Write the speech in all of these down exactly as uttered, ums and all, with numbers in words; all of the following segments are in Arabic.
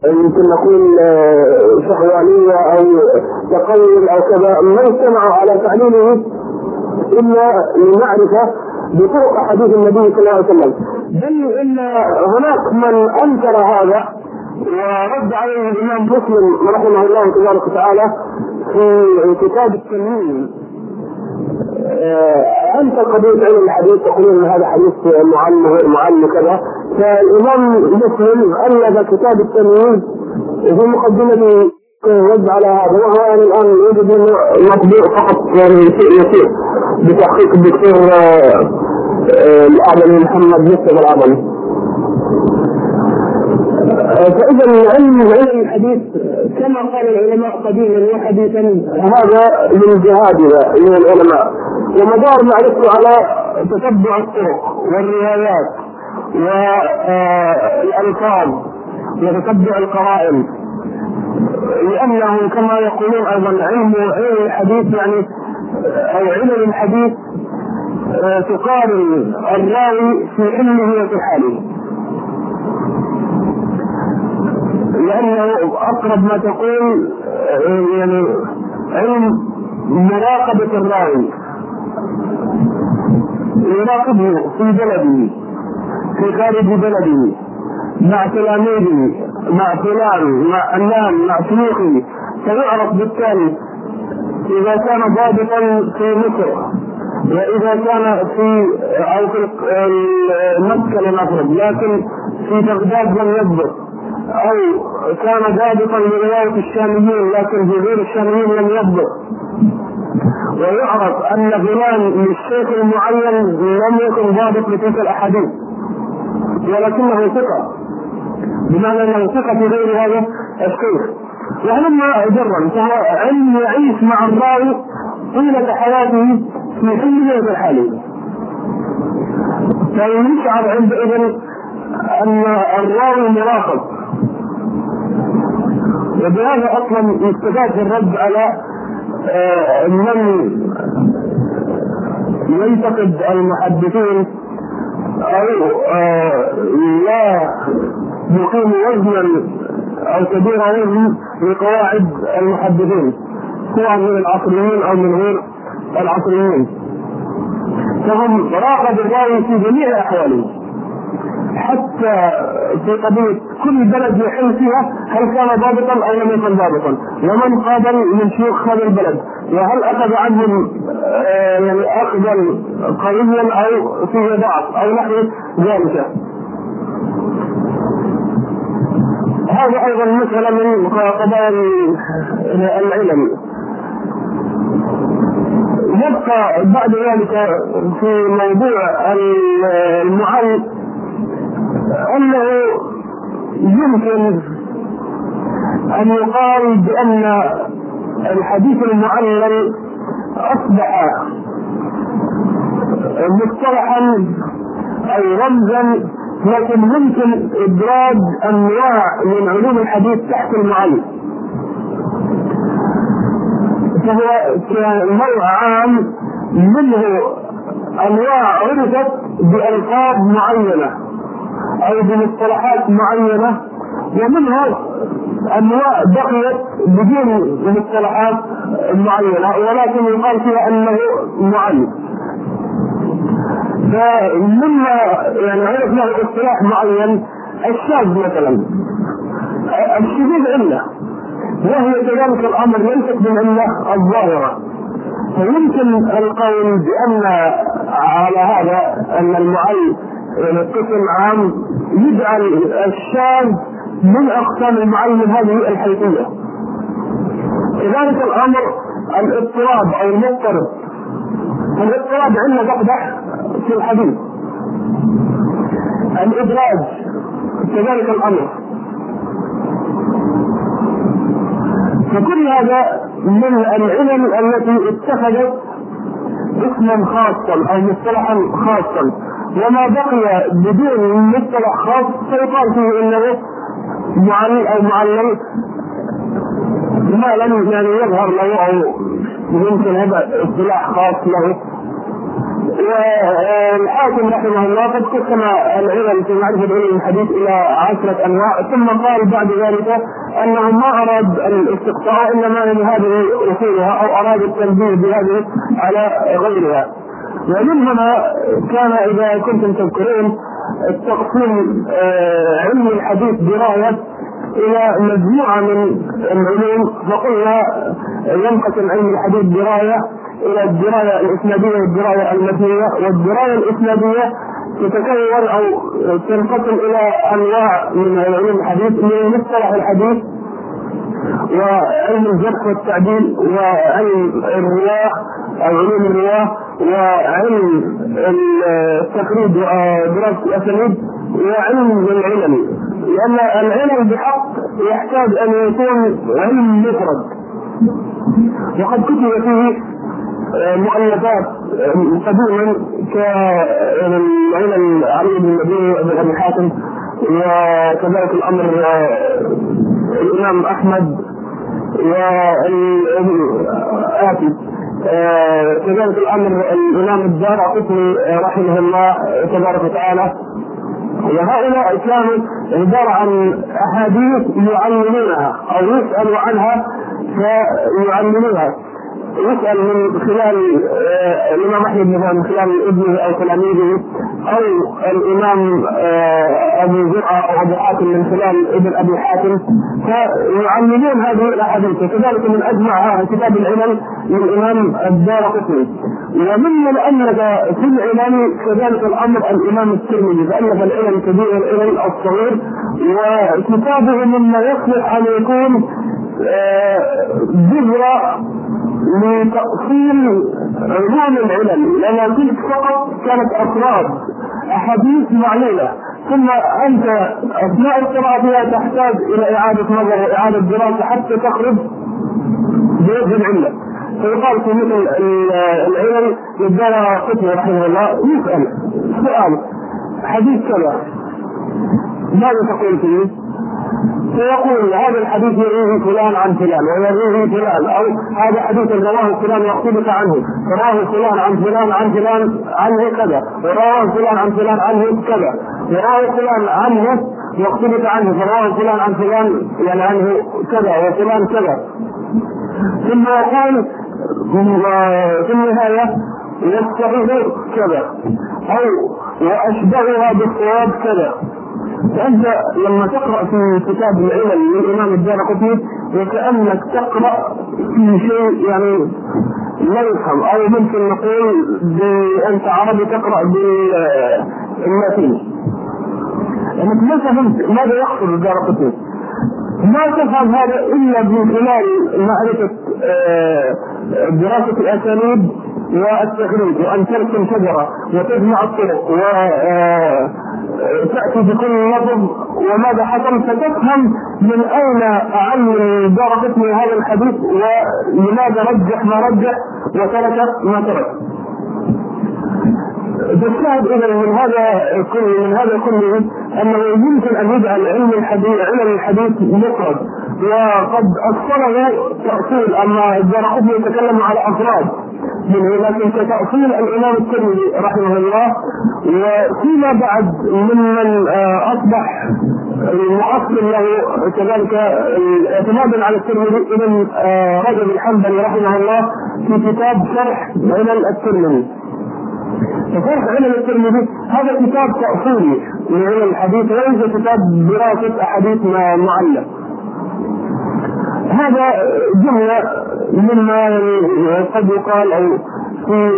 يمكن نقول شهوانية أو تقول أو كذا، ما اجتمعوا على تعليمه إلا لنعرف بطرق أحاديث النبي صلى الله عليه وسلم، بل إن هناك من أنكر هذا ورد عليه الإمام مسلم رحمه الله تبارك وتعالى في كتاب التمييز. أنت قضية علم الحديث تقولون هذا حديث معلم غير معلم كذا، فالإمام مسلم ألف كتاب التمييز وفي مقدمته رد على هذا، وهو يعني الآن يوجد مطبوع فقط يعني شيء يسير بتحقيق الدكتور الأعظم محمد مصطفى الأعظم. فإذا علم علم الحديث كما قال العلماء قديما وحديثا هذا من جهادنا من العلماء، ومدار معرفته على تتبع الطرق والروايات والألفاظ وتتبع القرائن، لأنه كما يقولون أيضا علم علم الحديث يعني أو علم الحديث تقارن الراوي في علمه وفي حاله، لأنه أقرب ما تقول يعني علم مراقبة الراوي، يراقبه في بلده في خارج بلده مع تلاميذه مع فلان مع علان مع شيوخه، فيعرف بالتالي إذا كان ضابطا في مصر وإذا كان في أو في مكة لنفرض لكن في بغداد لم يضبط، أو كان ضابطا لرواية الشاميين لكن في غير الشاميين لم يضبط، ويعرف أن فلان للشيخ المعين لم يكن ضابط لتلك الأحاديث ولكنه ثقة، بمعنى أنه ثقة في غير هذا الشيخ، وهلما جرا فهو علم يعيش مع الراوي طيلة حياته في علمه وفي حاله، فيشعر عندئذ أن الراوي مراقب. وبهذا أصلا يستفاد الرد على من ينتقد المحدثين أو لا يقيم وزنا أو كبير وزن لقواعد المحدثين سواء من العصريين أو من غير العصريين، فهم راقب الراوي في جميع أحواله، حتى في قضية كل بلد يحل فيها هل كان ضابطا أو لم يكن ضابطا، ومن قابل من شيوخ هذا البلد، وهل أخذ عنهم يعني أخذا قويا أو فيه ضعف أو نحو ذلك. هذا أيضا مثلا من قضايا العلم. يبقى بعد ذلك في موضوع المعلم أنه يمكن أن يقال بأن الحديث المعلل أصبح مصطلحا أو رمزا، لكن ممكن إدراج أنواع من علوم الحديث تحت المعلل، فهو كنوع عام منه أنواع عرفت بألقاب معينة أو بمصطلحات معينة، ومنها أنواع بقيت بدون مصطلحات معينة ولكن يقال فيها أنه معين. فمما يعني عرف له اصطلاح معين الشاذ مثلا، الشذوذ علة، وهي كذلك الأمر ينتج من علة الظاهرة، فيمكن القول بأن على هذا أن المعين يعني قسم عام يجعل الشاذ من أقسام المعين من هذه الحيثية. كذلك الأمر الاضطراب أو المضطرب، الاضطراب عندنا تقدح في الحديث، الإدراج كذلك الأمر، فكل هذا من العلم التي اتخذت اسما خاصا أو مصطلحا خاصا، وما بقي بدون مصطلح خاص فيقال فيه انه معلل او معلل ما لم يعني يظهر له او يمكن هذا اصطلاح خاص له. والحاكم رحمه الله قد قسم العلم في معرفة علم الحديث إلى عشرة أنواع، ثم قال بعد ذلك أنه ما أراد الاستقصاء إنما أن هذه أصولها أو أراد التنبيه بهذه على غيرها. ومن هنا كان إذا كنتم تذكرون التقسيم علم الحديث دراية إلى مجموعة من العلوم، فقلنا ينقسم علم الحديث دراية إلى الدراية الإسنادية والدراية المتنية. والدراية الإسنادية تتكون أو تنقسم إلى أنواع من علوم الحديث، من مصطلح الحديث وعلم الجرح والتعديل وعلم الرواة أو علوم الرواة وعلم التقريب ودراسة الأسانيد وعلم العلم. لأن العلم بحق يحتاج أن يكون علم مفرد، وقد كتب فيه مؤلفات قديما كعلم علي بن المديني وابن ابي حاتم، وكذلك الامر الامام احمد والآتي، كذلك الامر الامام الدارقطني رحمه الله تبارك وتعالى. وهؤلاء كانوا عبارة عن أحاديث يعلمونها أو يسألوا عنها فيعلمونها، يسأل من خلال الإمام أحمد بن من خلال ابنه أو تلاميذه، أو الإمام أبو زرعة أو أبو حاتم من خلال ابن أبي حاتم، فيعلمون هذه الأحاديث. وكذلك من أجمع كتاب العلل للإمام الدارقطني. ومن الألف في العلل كذلك الأمر الإمام الترمذي، فألف العلل كبير العلل الصغير، وكتابه مما يصلح أن يكون جزء لتأصيل علوم العلل، لأن تلك فقط كانت أفراد أحاديث معلولة، ثم أنت أثناء القراءة فيها تحتاج إلى إعادة نظر وإعادة دراسة حتى تخرج بوجه العلة. فيقال في مثل العلل للدارقطني رحمه الله يسأل سؤال حديث كذا ماذا تقول فيه؟ فيقول هذا الحديث يرويه فلان عن فلان ويرويه فلان، او هذا حديث رواه فلان يختلف عنه، رواه فلان عن فلان عن فلان عنه كذا، ورواه فلان عن فلان عنه كذا، ورواه فلان عنه يختلف عنه، فرواه فلان عن فلان يعني عنه كذا وفلان كذا. ثم يقول في النهاية يستحيل كذا او واشبهها بالصواب كذا. فأنت لما تقرأ في كتاب العلل للإمام الدارقطني وكأنك تقرأ في شيء يعني لا يفهم، أو ممكن نقول أنت عربي تقرأ باللاتيني، لأنك ما فهمت ماذا يقصد الدارقطني. ما تفهم هذا إلا من خلال معرفة دراسة الأسانيد والتخريج، وأن ترسم شجرة وتجمع الطرق وتأتي بكل لفظ وماذا حصل، فتفهم من أين أعلم الدارقطني هذا الحديث ولماذا رجح ما رجح وترك ما ترك. بالشاهد إذا من هذا كله من هذا كله أنه يمكن أن يجعل علم الحديث علم الحديث مفرد، وقد أصله تأصيل. أما الدارقطني يتكلم على أفراد منه، لكن كتأصيل الإمام الترمذي رحمه الله. وفيما بعد ممن أصبح المؤصل له كذلك اعتمادا على الترمذي ابن رجب الحنبلي رحمه الله في كتاب شرح علل الترمذي. فشرح علل الترمذي هذا كتاب تأصيلي لعلل الحديث، وليس كتاب دراسة أحاديث معلة. هذا جملة مما قد يقال أو في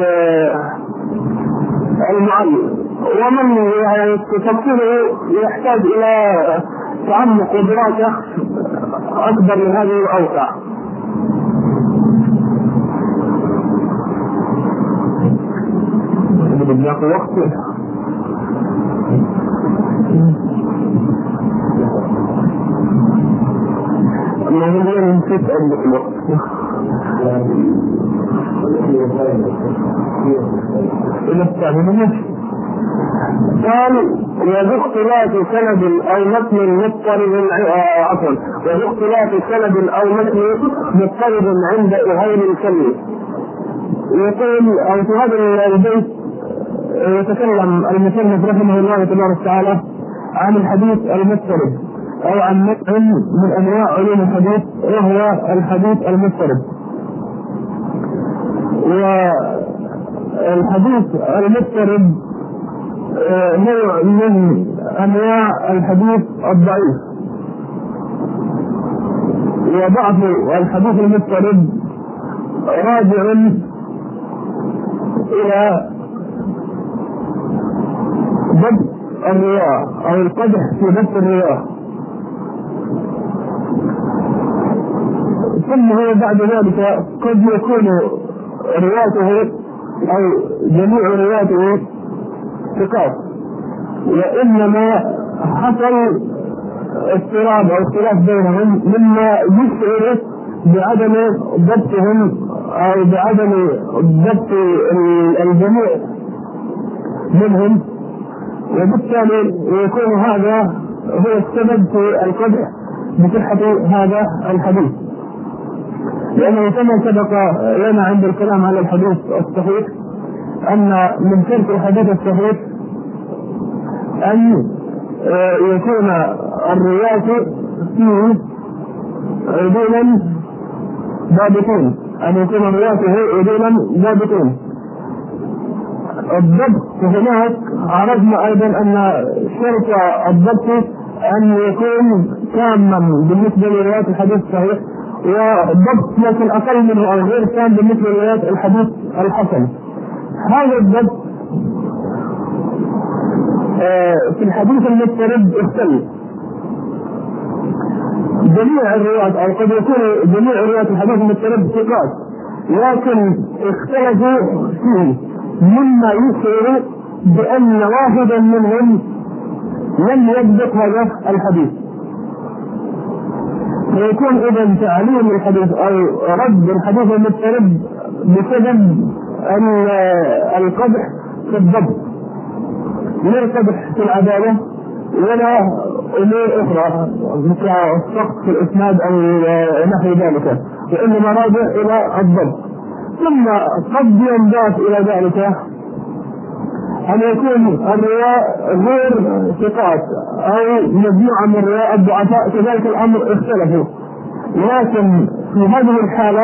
المعلم، ومن يعني تفصيله يحتاج إلى تعمق ودراسة أكبر من هذه وأوسع. بدك وقت ما هو نسيت أدلك الوقت. قال وذو اختلاف سند أو متن مضطرب عفوا وذو اختلاف سند أو متن مضطرب عند أهيل الكلم. يقول أو في هذا البيت يتكلم المصنف رحمه الله تبارك وتعالى عن الحديث المضطرب أو عن نوع من أنواع علوم الحديث وهو الحديث المضطرب. والحديث المضطرب نوع من أنواع الحديث الضعيف، وضعف الحديث المضطرب راجع إلى ضبط الرواة أو القدح في ضبط الرواة، ثم هو بعد ذلك قد يكون رواته أو جميع رواته ثقات، وإنما حصل اضطراب أو اختلاف بينهم مما يشعر بعدم ضبطهم أو بعدم ضبط الجميع منهم، وبالتالي يكون هذا هو السبب في القدح بصحة هذا الحديث. لأنه كما سبق لنا عند الكلام على الحديث الصحيح أن من شرط الحديث الصحيح أن يكون الرواة فيه عدولا ضابطين، أن يكون رواته عدولا ضابطين. الضبط هناك عرفنا أيضا أن شرط الضبط أن يكون تاما بالنسبة لرواية الحديث الصحيح، والضبط لكن أقل منه أو غير تام بالنسبة لرواية الحديث الحسن. هذا الضبط في الحديث المضطرب اختلف. جميع الرواة أو قد يكون جميع رواة الحديث المضطرب ثقات، لكن اختلفوا فيه مما يشعر بأن واحدا منهم لم يضبط هذا الحديث، فيكون إذا تعليم الحديث أو رد الحديث المضطرب بسبب القدح في الضبط، لا القدح في العدالة ولا أمور أخرى كالسقط في الإسناد أو نحو ذلك، وإنما راجع إلى الضبط. ثم قد ينضاف إلى ذلك أن يكون الرواة غير ثقات أو مجموعة من الرواة الضعفاء، كذلك الأمر اختلفوا، لكن في هذه الحالة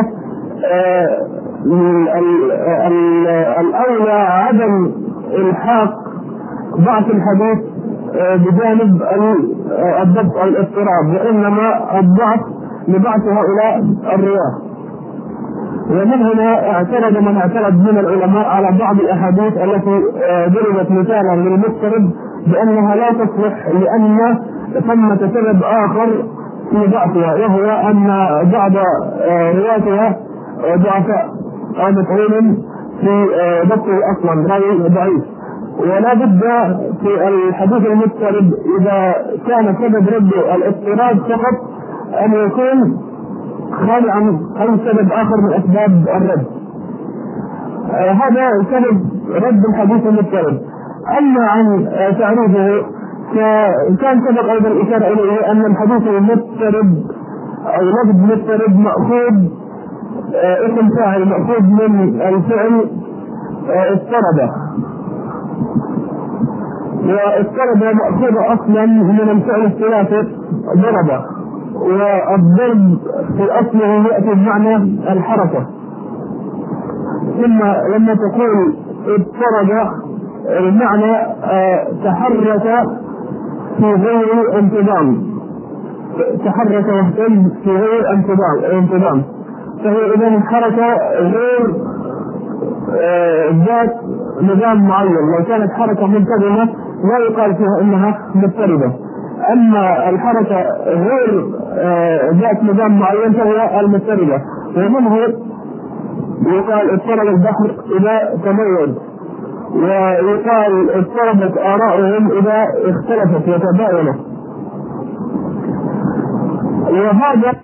الأولى عدم الحاق ضعف الحديث بجانب الضبط أو الاضطراب، وإنما الضعف لضعف هؤلاء الرواة. ومن هنا اعترض من اعترض من العلماء على بعض الأحاديث التي ضربت مثالا للمضطرب بأنها لا تصلح لأن ثمة سبب آخر في ضعفها، وهو أن بعض رواتها ضعفاء أو متعين في ضبطه أصلا راوي ضعيف. ولا بد في الحديث المضطرب إذا كان سبب رده الاضطراب فقط أن يكون خالي عن أي سبب آخر من أسباب الرد. آه هذا سبب رد الحديث المضطرب. أما عن آه تعريفه فكان سبق أيضا الإشارة إليه أن الحديث المضطرب أو لفظ مضطرب مأخوذ آه اسم فاعل مأخوذ من الفعل آه اضطرب، واضطرب مأخوذ أصلا من الفعل الثلاثي ضرب، والضرب في أصله يأتي بمعنى الحركة. ثم لما تقول اضطرب المعنى آه تحرك في غير انتظام، تحرك واهتم في غير انتظام، فهي إذن حركة غير آه ذات نظام معين. لو كانت حركة منتظمة لا يقال فيها إنها مضطربة، أما الحركة غير آه ذات نظام معين فهي المضطربة. ومنه يقال اضطرب البحر إذا تميز، ويقال اضطربت آراؤهم إذا اختلفت وتباينت. وهذا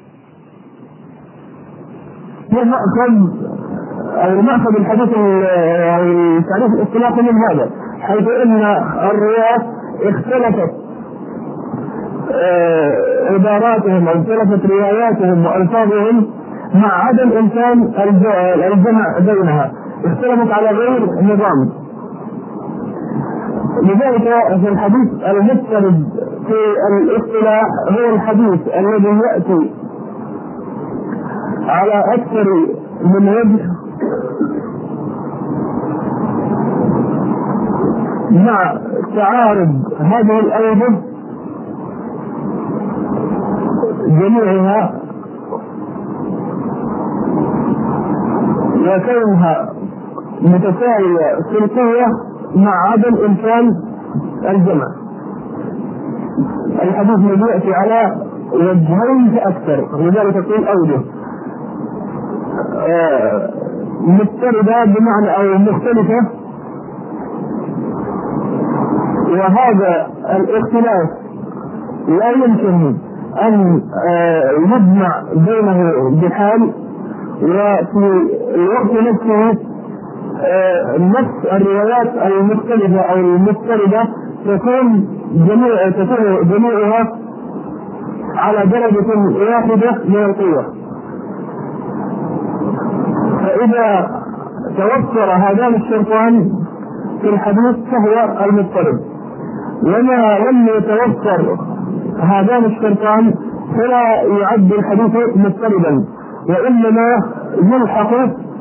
هو مأخذ أو مأخذ الحديث أو التعريف الاصطلاحي من هذا، حيث أن الرواة اختلفت عباراتهم أو اختلفت رواياتهم وألفاظهم مع عدم إمكان الجمع بينها، اختلفت على غير نظام. لذلك في الحديث المستند في الاصطلاح هو الحديث الذي يأتي على أكثر من وجه مع تعارض هذه الأوجه جميعها وكونها متساوية في القوة مع عدم إمكان الجمع. الحديث الذي يأتي على وجهين فأكثر، لذلك تقول أوجه آه مضطردة بمعنى أو مختلفة، وهذا الاختلاف لا يمكن أن آه يجمع بينه بحال، وفي الوقت نفسه آه نفس الروايات المختلفة أو المضطردة تكون جميع تكون جميعها على درجة واحدة من القوة. فإذا توفر هذان الشرطان في الحديث فهو المضطرب، وما لم يتوفر هذان الشرطان فلا يعد الحديث مضطربا، وإنما يلحق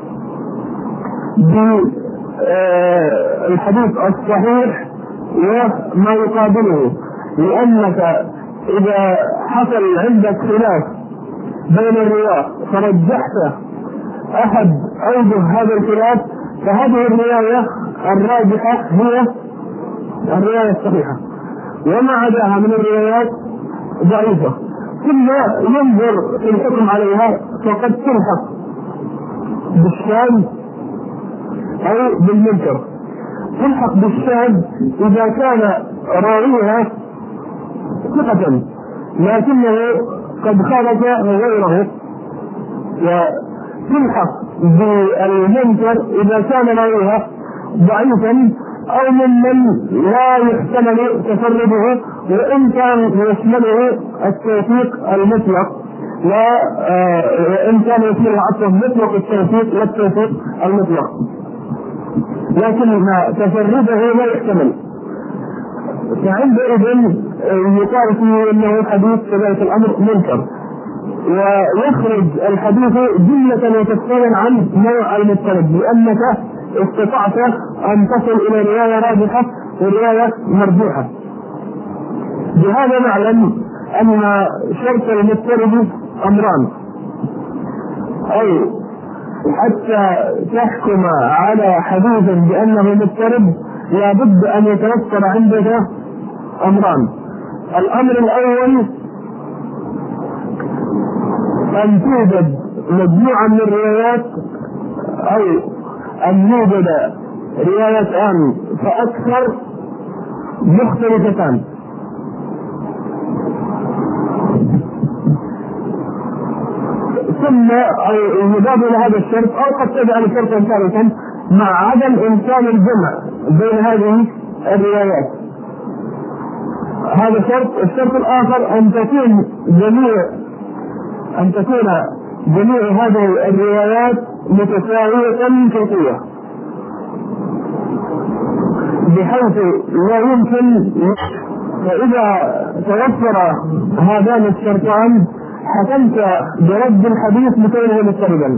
بالحديث الصحيح وما يقابله. لأنك إذا حصل عندك خلاف بين الرواة فرجحت أحد أوجه هذا الخلاف، فهذه الرواية الراجحة هي الرواية الصحيحة، وما عداها من الروايات ضعيفة. ثم ينظر في الحكم عليها، فقد تلحق بالشاذ أو بالمنكر. تلحق بالشاذ إذا كان راويها ثقة لكنه قد خالف غيره، وتلحق بالمنكر إذا كان راويها ضعيفا أو ممن لا يحتمل تفرده، وإن كان يشمله التوثيق المطلق، وإن كان يشمله حتى مطلق التوثيق لا التوثيق المطلق، لكن تفرده لا يحتمل. فعندئذ يقال فيه انه حديث كذلك الامر منكر، ويخرج الحديث جملة وتفصيلا عن نوع المضطرب، لانك استطعت ان تصل الى رواية راجحة ورواية مرجوحة. بهذا نعلم ان شرط المضطرب امران، اي حتى تحكم على حديث بانه مضطرب لابد ان يتوفر عندك امران. الامر الاول ان توجد مجموعة من الروايات، او ان يوجد روايتان فاكثر مختلفتان، ثم يضاف الى هذا الشرط او قد تجعل شرطا ثالثا مع عدم امكان الجمع بين هذه الروايات. هذا شرط. الشرط الاخر ان تكون جميع ان تكون جميع هذه الروايات متساوية في القوة، بحيث لا يمكن. فإذا توفر هذان الشرطان حكمت برد الحديث بكونه مضطربا،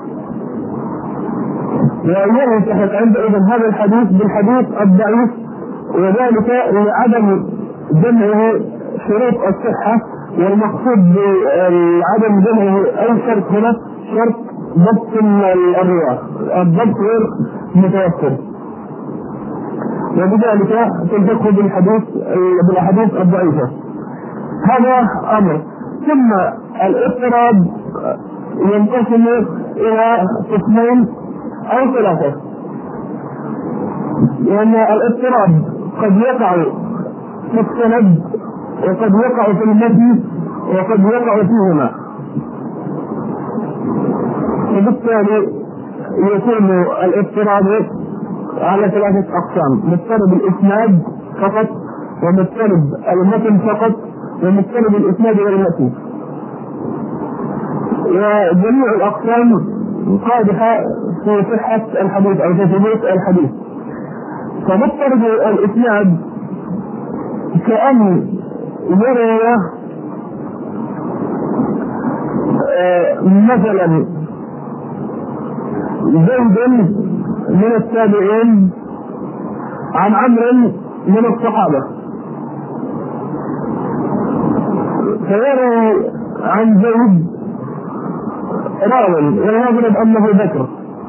ويلتحق عندئذ هذا الحديث بالحديث الضعيف، وذلك لعدم جمعه شروط الصحة. والمقصود بعدم جمعه أي شرط هنا شرط ضبط الرواة، الضبط غير متوفر، وبذلك تلتقي بالحديث بالاحاديث الضعيفة. هذا امر. ثم الاضطراب ينقسم الى قسمين او ثلاثة، لان الاضطراب قد يقع في السند وقد يقع في المتن وقد يقع فيهما، وبالتالي يكون الاضطراب على ثلاثة أقسام: مضطرب الإسناد فقط، ومضطرب المتن فقط، ومضطرب الإسناد والمتن. وجميع الأقسام قادحة في صحة الحديث أو في ثبوت الحديث. فمضطرب الإسناد كأن يروي مثلا زيد من التابعين عن عمرو من الصحابة، فيروي عن زيد راوي ونظرب أنه بكر،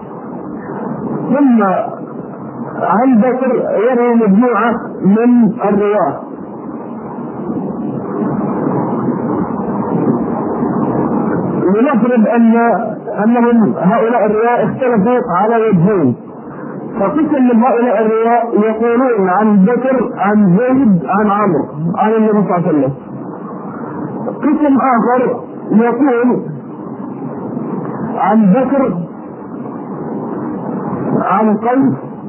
ثم عن بكر يروي مجموعة من الرواة، ونفرض أن أنهم هؤلاء الرواة اختلفوا على وجهين، فقسم من هؤلاء الرواة يقولون عن بكر عن زيد عن عمرو عن النبي صلى الله عليه وسلم، قسم آخر يقول عن بكر عن قيس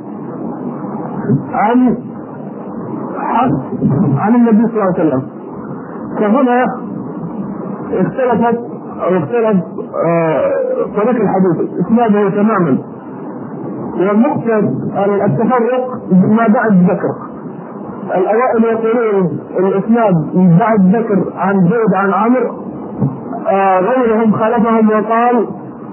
عن حفص عن النبي صلى الله عليه وسلم. فهنا اختلفت أو اختلف طريق الحديث اسناده تماما، والمقصد التفرق ما بعد ذكر. الأوائل يقولون الاسناد بعد ذكر عن زيد عن عمرو، غيرهم خالفهم وقال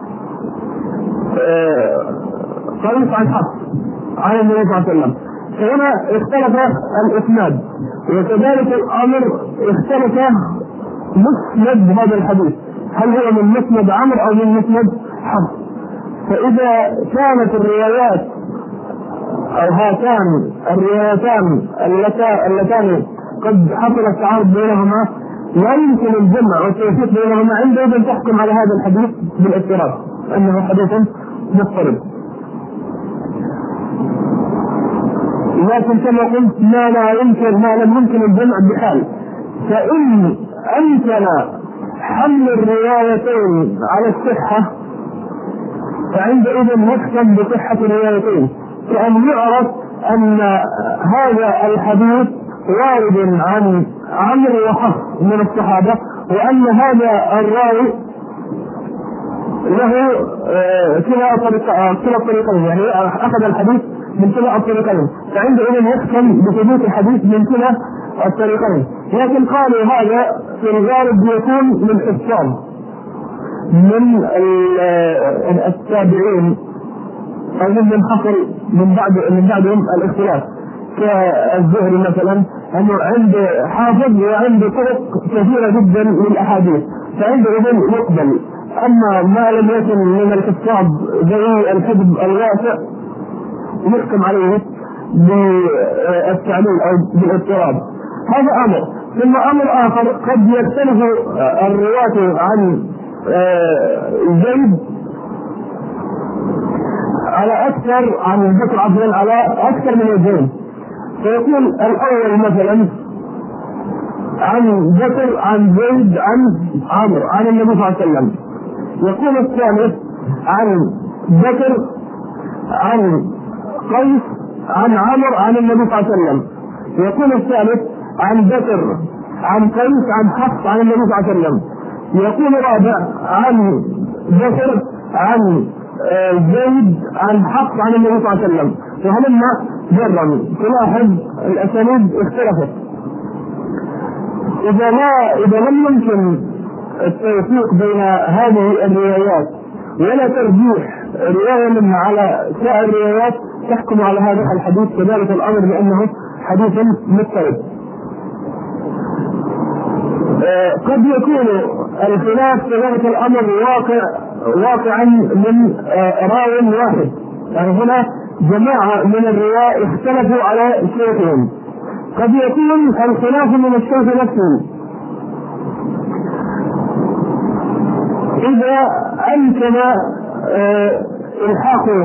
قيس عن حفص عن النبي صلى الله عليه وسلم. فهنا اختلف الاسناد، وكذلك الامر اختلف مسند هذا الحديث، هل هو من مسند عمرو او من مسند حفص. فاذا كانت الروايات او هاتان الروايتان اللتان قد حصل التعارض بينهما لا يمكن الجمع والتوفيق بينهما، عندئذ تحكم على هذا الحديث بالاضطراب انه حديث مضطرب. لكن كما قلت ما لا يمكن ما لم يمكن الجمع بحال، فإن أمكن حمل الروايتين على الصحة فعندئذ نحكم بصحة الروايتين، كأن يعرف أن هذا الحديث وارد عن عمرو وحفص من الصحابة، وأن هذا الراوي له كلا الطريقين، يعني أخذ الحديث من كلا الطريقين، فعندئذ يحكم بثبوت الحديث من كلا الطريقين. لكن قالوا هذا في الغالب يكون من حفاظ من التابعين أو من حصل من بعد من بعدهم الاختلاف، كالزهري مثلا أنه عنده حافظ وعنده طرق كثيرة جدا للأحاديث، فعندئذ يقبل. أما ما لم يكن من الحفاظ زي الحفظ الواسع يحكم عليه بالتعليل أو بالاضطراب. هذا أمر. ثم أمر آخر قد يختلف الرواة عن زيد على أكثر عن بكر عفوا على أكثر من وجهين، فيقول الأول مثلا عن بكر عن زيد عن عمرو عن النبي صلى الله عليه وسلم، يقول الثالث عن بكر عن قيس عن عمرو عن النبي صلى الله عليه وسلم، يقول الثالث عن بكر عن قيس عن حفص عن النبي صلى الله عليه وسلم، يقول الرابع عن بكر عن زيد عن حفص عن النبي صلى الله عليه وسلم. وهلما جرا تلاحظ الاسانيد اختلفت. اذا لا اذا لم يمكن التوفيق بين هذه الروايات ولا ترجيح روايه منها على سائر الروايات تحكم على هذا الحديث كذلك الامر بانه حديث مضطرب. قد يكون الخلاف كذلك الامر واقع واقعا من راو واحد، يعني هنا جماعه من الرواه اختلفوا على شيخهم، قد يكون الخلاف من الشيخ نفسه. اذا امكن الحاق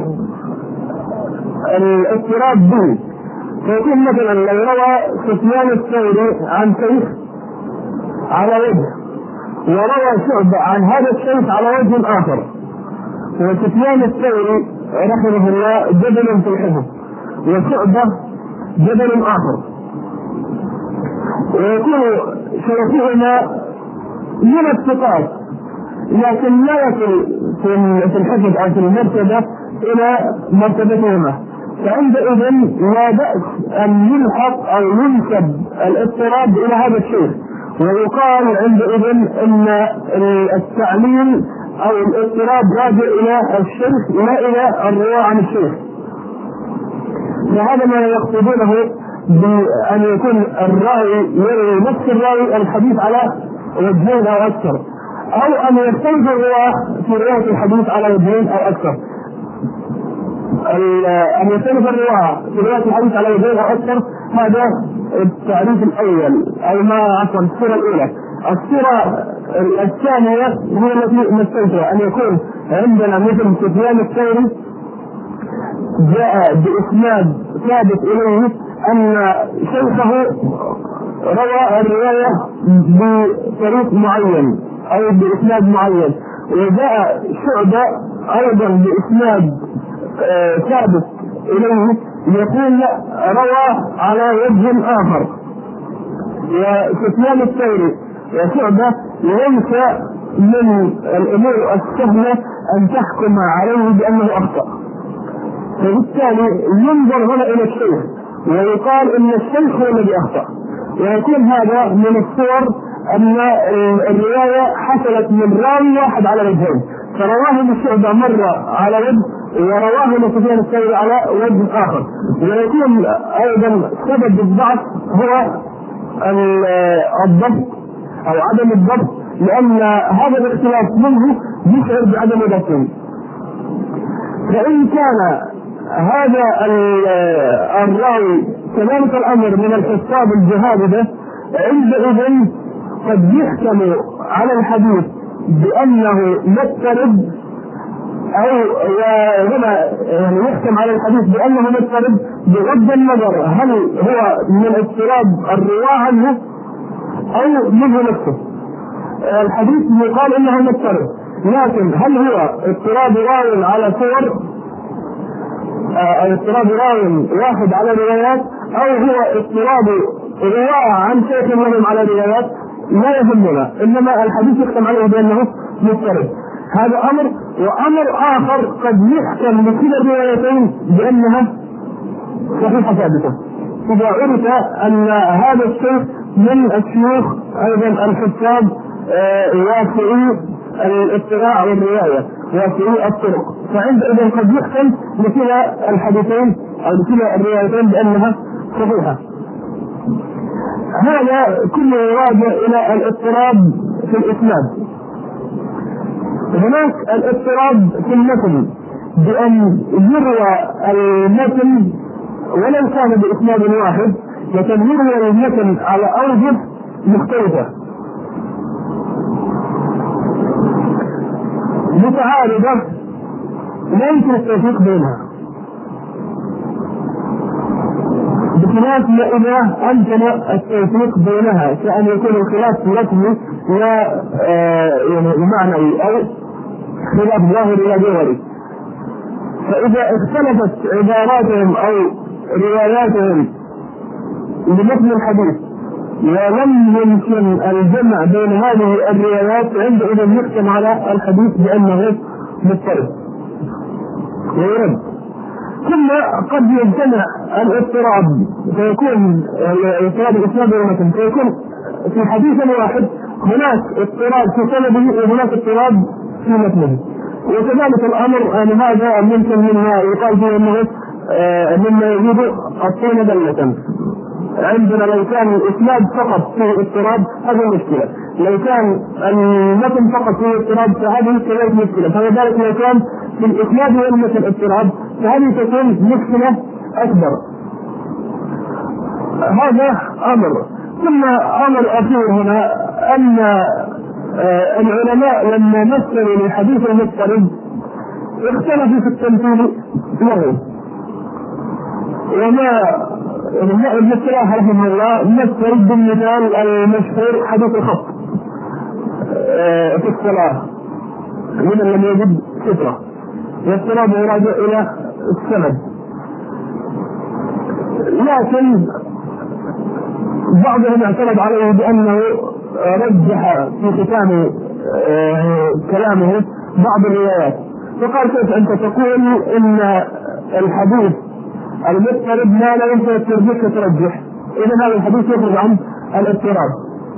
الاضطراب به، فيكون مثلا لو روى سفيان الثوري عن شيخ على وجه وروى شعبة عن هذا الشيخ على وجه آخر، وسفيان الثوري رحمه الله جبل في الحفظ وشعبة جبل آخر، ويكون شيخهما من الثقات لكن لا يصل في الحفظ أو في المرتبة إلى مرتبتهما، فعندئذ لا بأس أن يلحق أو ينسب الاضطراب إلى هذا الشيخ، ويقال عندئذ أن التعليل أو الاضطراب راجع إلى الشيخ لا إلى الرواة عن الشيخ. وهذا ما يقصدونه بأن يكون الراوي يروي نفس الراوي الحديث على وجهين أو أكثر، أو أن يختلف الرواة في رواية الحديث على وجهين أو أكثر. أن يختلف الرواة في رواية الحديث على وجهين أو أكثر هذا التعريف الأول أو ما عفوا الصورة الأولى. الصورة الثانية هي التي مثلتها، أن يكون عندنا مثل سفيان الثوري جاء بإسناد ثابت إليه أن شيخه روى الرواية بطريق معين أو بإسناد معين، وجاء شعبة أيضا بإسناد ثابت إليه يقول روى على وجه آخر. وسفيان الثوري وشعبة ليس من الأمور السهلة أن تحكم عليه بأنه أخطأ، فبالتالي ينظر هنا إلى الشيخ ويقال إن الشيخ هو الذي أخطأ، ويكون هذا من الصور أن الرواية حصلت من راوي واحد على وجهين، فرواه لشعبة مرة على وجه ورواه لسفيان الثوري على وجه آخر، ويكون أيضا سبب الضعف هو الضبط أو عدم الضبط، لأن هذا الاختلاف منه يشعر بعدم ضبطه. فإن كان هذا الراوي كذلك الأمر من الحساب الجهابذة عندئذ قد يحكم على الحديث بأنه مضطرب، أو هنا يعني يحكم على الحديث بأنه مضطرب بغض النظر هل هو من اضطراب الرواة عنه أو منه نفسه. الحديث يقال إنه مضطرب، لكن هل هو اضطراب راوي على صور أو اضطراب راوي واحد على روايات، أو هو اضطراب رواة عن شيخ لهم على روايات، لا يهمنا، إنما الحديث يحكم عليه بأنه مضطرب. هذا أمر، وأمر آخر قد يحكم بكلا الروايتين بأنها صحيحة ثابتة إذا عرف أن هذا الشيخ من الشيوخ أيضا الحساب واسعي الاطلاع والرواية واسعي الطرق، فعندئذ قد يحكم بكلا الحديثين أو بكلا الروايتين بأنها صحيحة. هذا كله راجع إلى الاضطراب في الإسناد. هناك الاضطراب في المتن بأن يروى المتن ولو كان بإسناد واحد، لكن يروى المتن على أوجه مختلفة متعارضة لا يمكن التوفيق بينها، بخلاف ما إذا أمكن التوفيق بينها، كأن يكون الخلاف لفظي لا يعني معنوي أو خلاف ظاهري لا جوهري. فإذا اختلفت عباراتهم أو رواياتهم لمتن الحديث ولم يمكن الجمع بين هذه الروايات، عندئذ يحكم على الحديث بأنه مضطرب ويرد. ثم قد يجتمع الاضطراب فيكون اضطراب الاسناد والمتن، فيكون في حديث واحد هناك اضطراب في سنده وهناك اضطراب في متنه، وكذلك الامر يعني هذا ممكن مما يقال فيه انه مما يزيد الطين بلة. عندنا لو كان الاسناد فقط فيه اضطراب هذه مشكلة، لو كان المتن فقط فيه اضطراب فهذه كذلك مشكلة، فلذلك لو كان في الاسناد والمتن اضطراب فهذه تكون مشكلة أكبر. هذا أمر. ثم أمر أخير هنا أن العلماء لما مثلوا لحديث المضطرب اختلفوا في التمثيل له، وما ابن السلاح رحمه الله مثل بالمثال المشهور حديث الخط في الصلاة من لم يجد سترة، والصلاة يراجع إلى السند. لكن بعضهم اعترض عليه بأنه رجح في ختام كلامه بعض الروايات، فقال كيف أنت تقول إن الحديث المضطرب ما لا يمكن الترجيح كترجح، إذا هذا الحديث يخرج عن الاضطراب.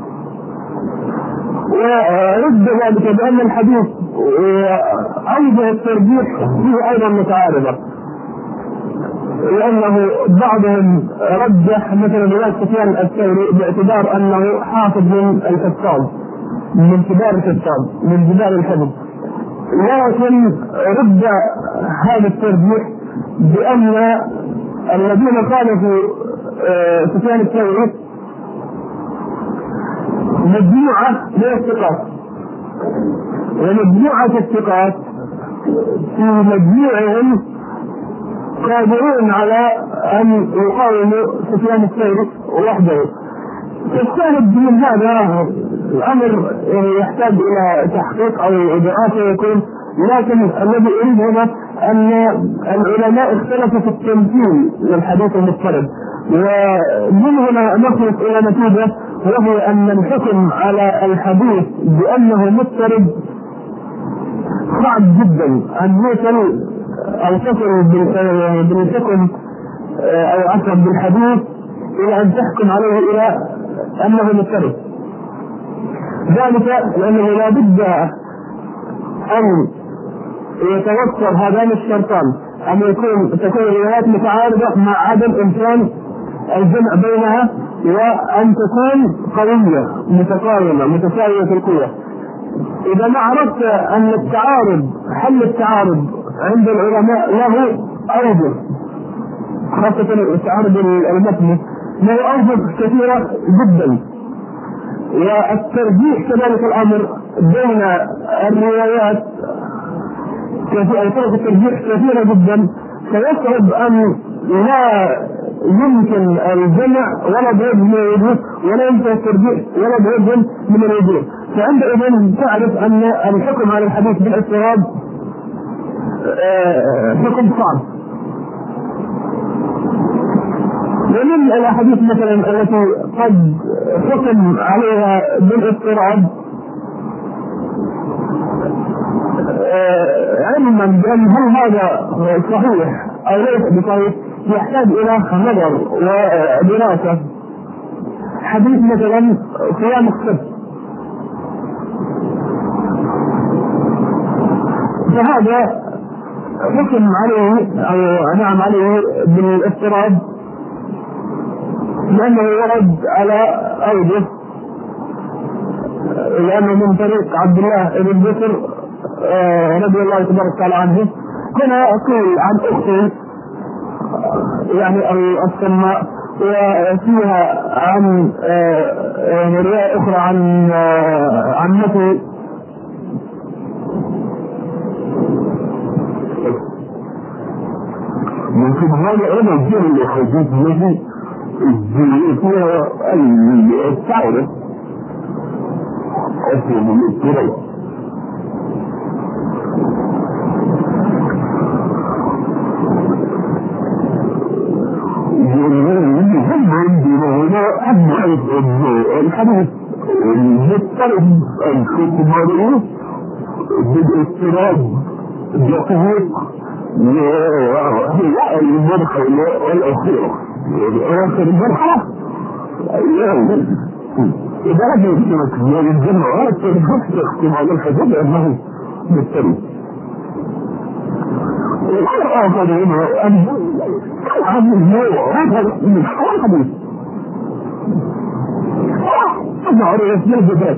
ورد ذلك بأن الحديث أوجه الترجيح فيه أيضا متعارضة، لأنه بعضهم رجح مثلا رواية سفيان الثوري باعتبار أنه حافظ من الحفاظ من كبار الحفاظ من جبال الحفظ، لكن رد هذا الترجيح بأن الذين خالفوا سفيان الثوري مجموعة من الثقات، ومجموعة الثقات في مجموعهم قادرون على أن يقاوموا سفيان الثوري وحده. فالشاهد من هذا الأمر يحتاج إلى تحقيق أو دراسة يكون، لكن الذي أريد هنا أن العلماء اختلفوا في التمثيل للحديث المضطرب، ومن هنا نخلص إلى نتيجة، وهي أن الحكم على الحديث بأنه مضطرب صعب جدا أن يوصل أو تصل بالحكم أو عفوا بالحديث إلى أن تحكم عليه إلى أنه مضطرب. ذلك لأنه لا بد أن يتوفر هذان الشرطان، أن يكون تكون الروايات متعارضة مع عدم إمكان الجمع بينها، وأن تكون قوية متقارنة متساوية في القوة. إذا ما عرفت أن التعارض حل التعارض عند العلماء له أوجه، خاصة التعارض المتني له أوجه كثيرة جدا، والترجيح كذلك الأمر بين الروايات طرق الترجيح كثيرة جدا، فيصعب أن لا يمكن الجمع ولا بوجه من الوجوه، ولا يمكن الترجيح ولا بوجه من الوجوه. فعندئذ تعرف أن الحكم على الحديث بالاضطراب حكم صعب. ومن الأحاديث مثلا التي قد حكم عليها بالاضطراب علما بأن هل هذا صحيح أو ليس بصحيح يحتاج إلى نظر ودراسة. حديث مثلا صيام السبت، فهذا حكم عليه أو نعم عليه بالاضطراب لأنه ورد على أوجه، لأنه من طريق عبد الله بن بكر رضي الله تبارك وتعالى عنه. هنا أقول عن أختي يعني السماء، وفيها عن رواية أخرى عن عمتي ممكن هذا أنا الجيل اللي خذيت الذي فيها التعرف أصلا من الاضطراب. هم عندنا هنا أبعد الحديث المضطرب الحكم عليه بالاضطراب دقيق وهي المرحلة الأخيرة آخر المرحلة. إذا هذا يمكنك من الجماعات تحكم على الحديث لأنه مضطرب. والأمر آخر هنا أن هذا النوع هذا من حوال حديث هذا عرف يجبات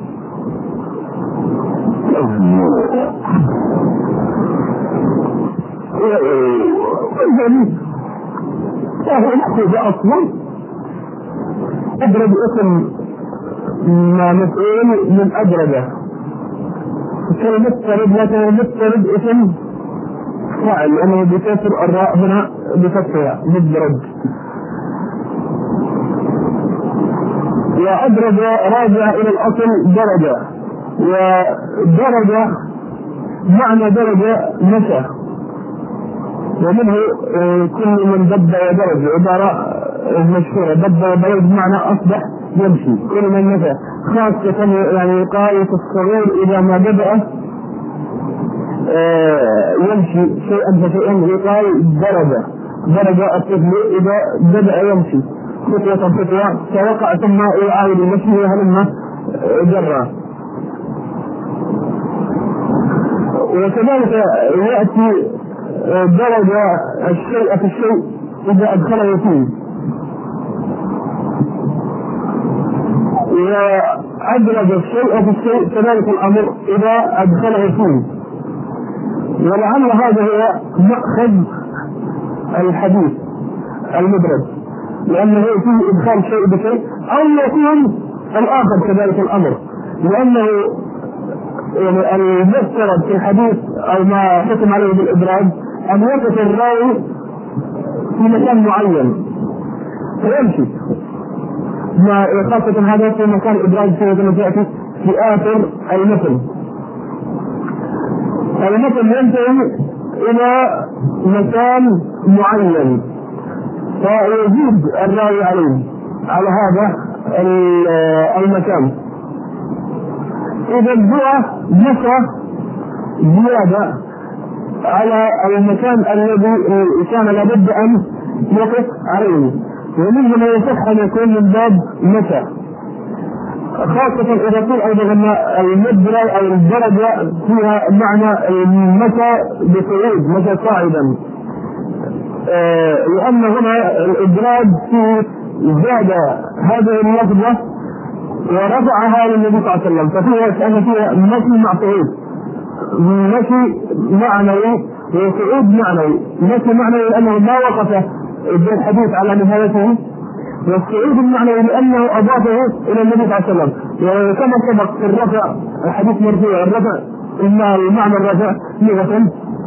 والجميل فهو نأخذ أصلا أدرج اسم ما مسؤول من أدرجه كلمة طرد، لكن المضطرب اسم فاعل لأنه بكسر الراء هنا بفتحها مدرج. وأدرج راجع إلى الأصل درجة، ودرجة معنى درجة مشى، ومنه كل من دب ودرج عبارة مشهورة. دب ودرج معنى أصبح يمشي كل من نفى، خاصة يعني يقال في الصغير إذا ما بدأ آه يمشي شيئا فشيئا، يقال درجة درجة الطفل إذا بدأ يمشي خطوة خطوة فوقع ثم يعاود المشي وهلم جرى. وكذلك يأتي درجة الشيء في الشيء إذا أدخله فيه، وأدرج الشيء في الشيء كذلك الأمر إذا أدخله فيه. ولعل هذا هو مأخذ الحديث المدرج، لأنه فيه إدخال شيء بشيء، أو يكون الآخر كذلك الأمر، لأنه يعني المفترض في الحديث أو ما حكم عليه بالإدراج أن يقف الراوي في مكان معين فيمشي، ما خاصة هذا في مكان إدراج فيه كما تأتي في آخر المثل. المثل ينتهي إلى مكان معين فيزيد الراوي عليه على هذا المكان. إذا هو مشى زيادة على المكان الذي كان لابد أن يقف عليه، ومنه ما يصح أن يكون من باب مشى، خاصة إذا قيل أيضا أن المدرة أو الدرجة فيها معنى المشى بصعود، مشى صاعدا، لأن هنا الإدراج في زاد هذه اللفظة ورفعها للنبي صلى الله عليه وسلم، ففيها كأن فيها مشي مع صعود، مشي معنوي وصعود معنوي. مشي معنوي لأنه ما وقف الحديث على نهايته، والصعود المعنوي لأنه أضافه إلى النبي صلى الله عليه وسلم. وكما سبق في الرفع الحديث مرفوع، الرفع إما المعنى الرفع لغة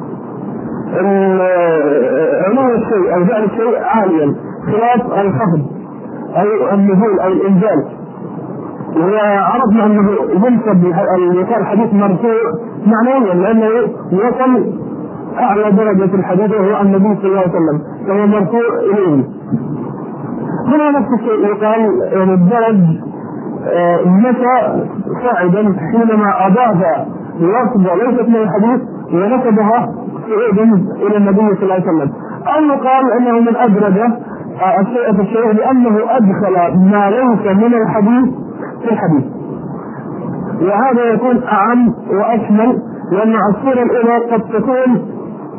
علو الشيء أو جعل الشيء عاليا خلاف الخفض أو النزول أو الإنزال. وعرفنا أنه ينسب يقال الحديث مرفوع معنويا لأنه وصل أعلى درجة الحديث وهو النبي صلى الله عليه وسلم، فهو مرفوع إليه. هنا نفس الشيء يقال يعني الدرج مشى صاعدا حينما أضاف لفظة ليست من الحديث ونسبها صعودا إلى النبي صلى الله عليه وسلم. أو يقال أنه من أدرج الشيء في الشيء لأنه أدخل ما ليس من الحديث في الحديث، وهذا يكون أعم وأشمل، لأن الصورة الأولى قد تكون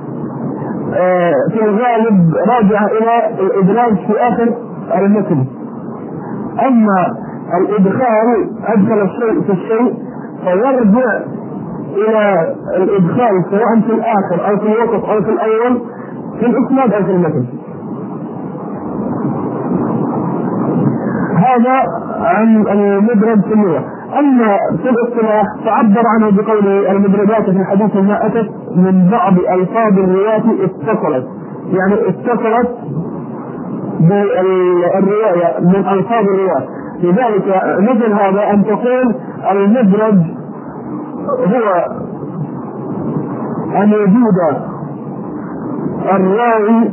في الغالب راجعة إلى الإدراج في آخر المتن، أما الإدخال أدخل الشيء في الشيء فيرجع إلى الإدخال سواء في الآخر أو في الوسط أو في الأول في الإسناد أو في المتن. هذا عن المدرج في اللغة. أما في الاصطلاح فعبر عنه بقول المدرجات في الحديث ما أتت من بعض ألفاظ الرواية اتصلت، يعني اتصلت بالرواية من ألفاظ الرواية. لذلك مثل هذا أن تقول المدرج هو أن يزيد الراوي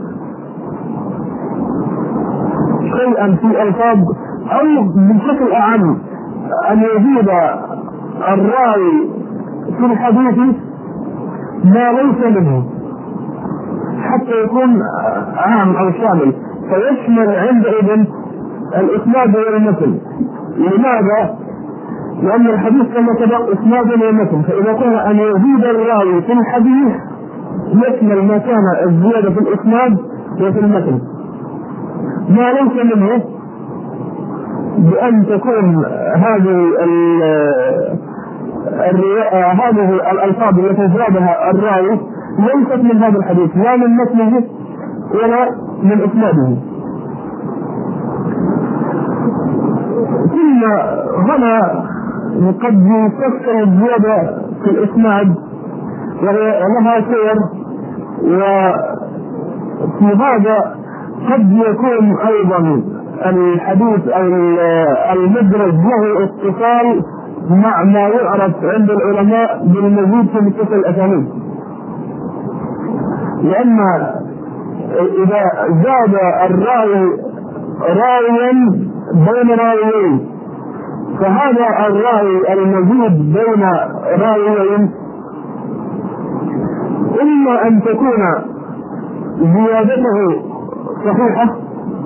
شيئا في ألفاظ، أو بشكل أعم أن يزيد الراوي في الحديث ما ليس منه حتى يكون عام أو شامل، فيشمل عندئذ الإسناد والمتن. لماذا؟ لأن الحديث كما سبق إسناد ومتن، فإذا قلنا أن يزيد الراوي في الحديث يشمل ما كان الزيادة في الإسناد وفي المتن، ما ليس منه بأن تكون هذه هذه الألفاظ التي زادها الراوي ليست من هذا الحديث لا من متنه ولا من إسناده. ثم هنا قد يفسر الزيادة في الإسناد ولها سير، وفي هذا قد يكون أيضا الحديث أو المدرج له اتصال مع ما يعرف عند العلماء بالمزيد في متصل الأسانيد، لأن إذا زاد الراوي راويا بين راويين، فهذا الراوي المزيد بين راويين إما أن تكون زيادته صحيحة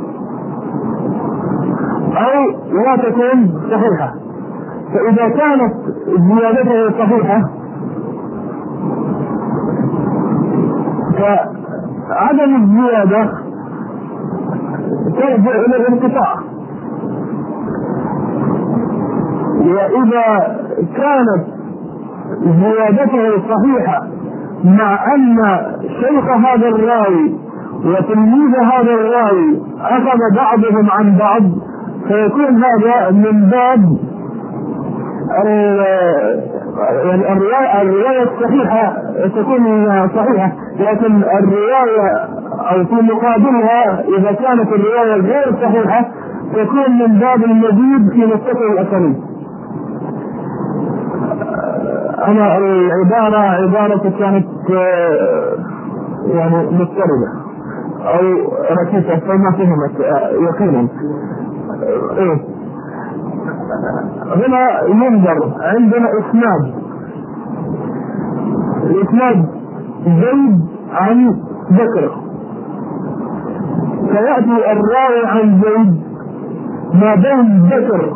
أو لا تكون صحيحة. فإذا كانت زيادته صحيحة فعدم الزيادة ترجع إلى الانقطاع، وإذا كانت زيادته صحيحة مع أن شيخ هذا الراوي وتلميذ هذا الراوي أخذ بعضهم عن بعض، فيكون هذا من باب الرواية الصحيحة تكون صحيحة، لكن الرواية أو في مقابلها إذا كانت الرواية غير صحيحة تكون من باب المزيد في متصل الأسانيد. أنا العبارة عبارة كانت يعني مضطربة أو ركيكة فما فهمت يقينا. إيه هنا ينظر عندنا إسناد، الإسناد زيد عن بكر، فيأتي الراوي عن زيد ما بين بكر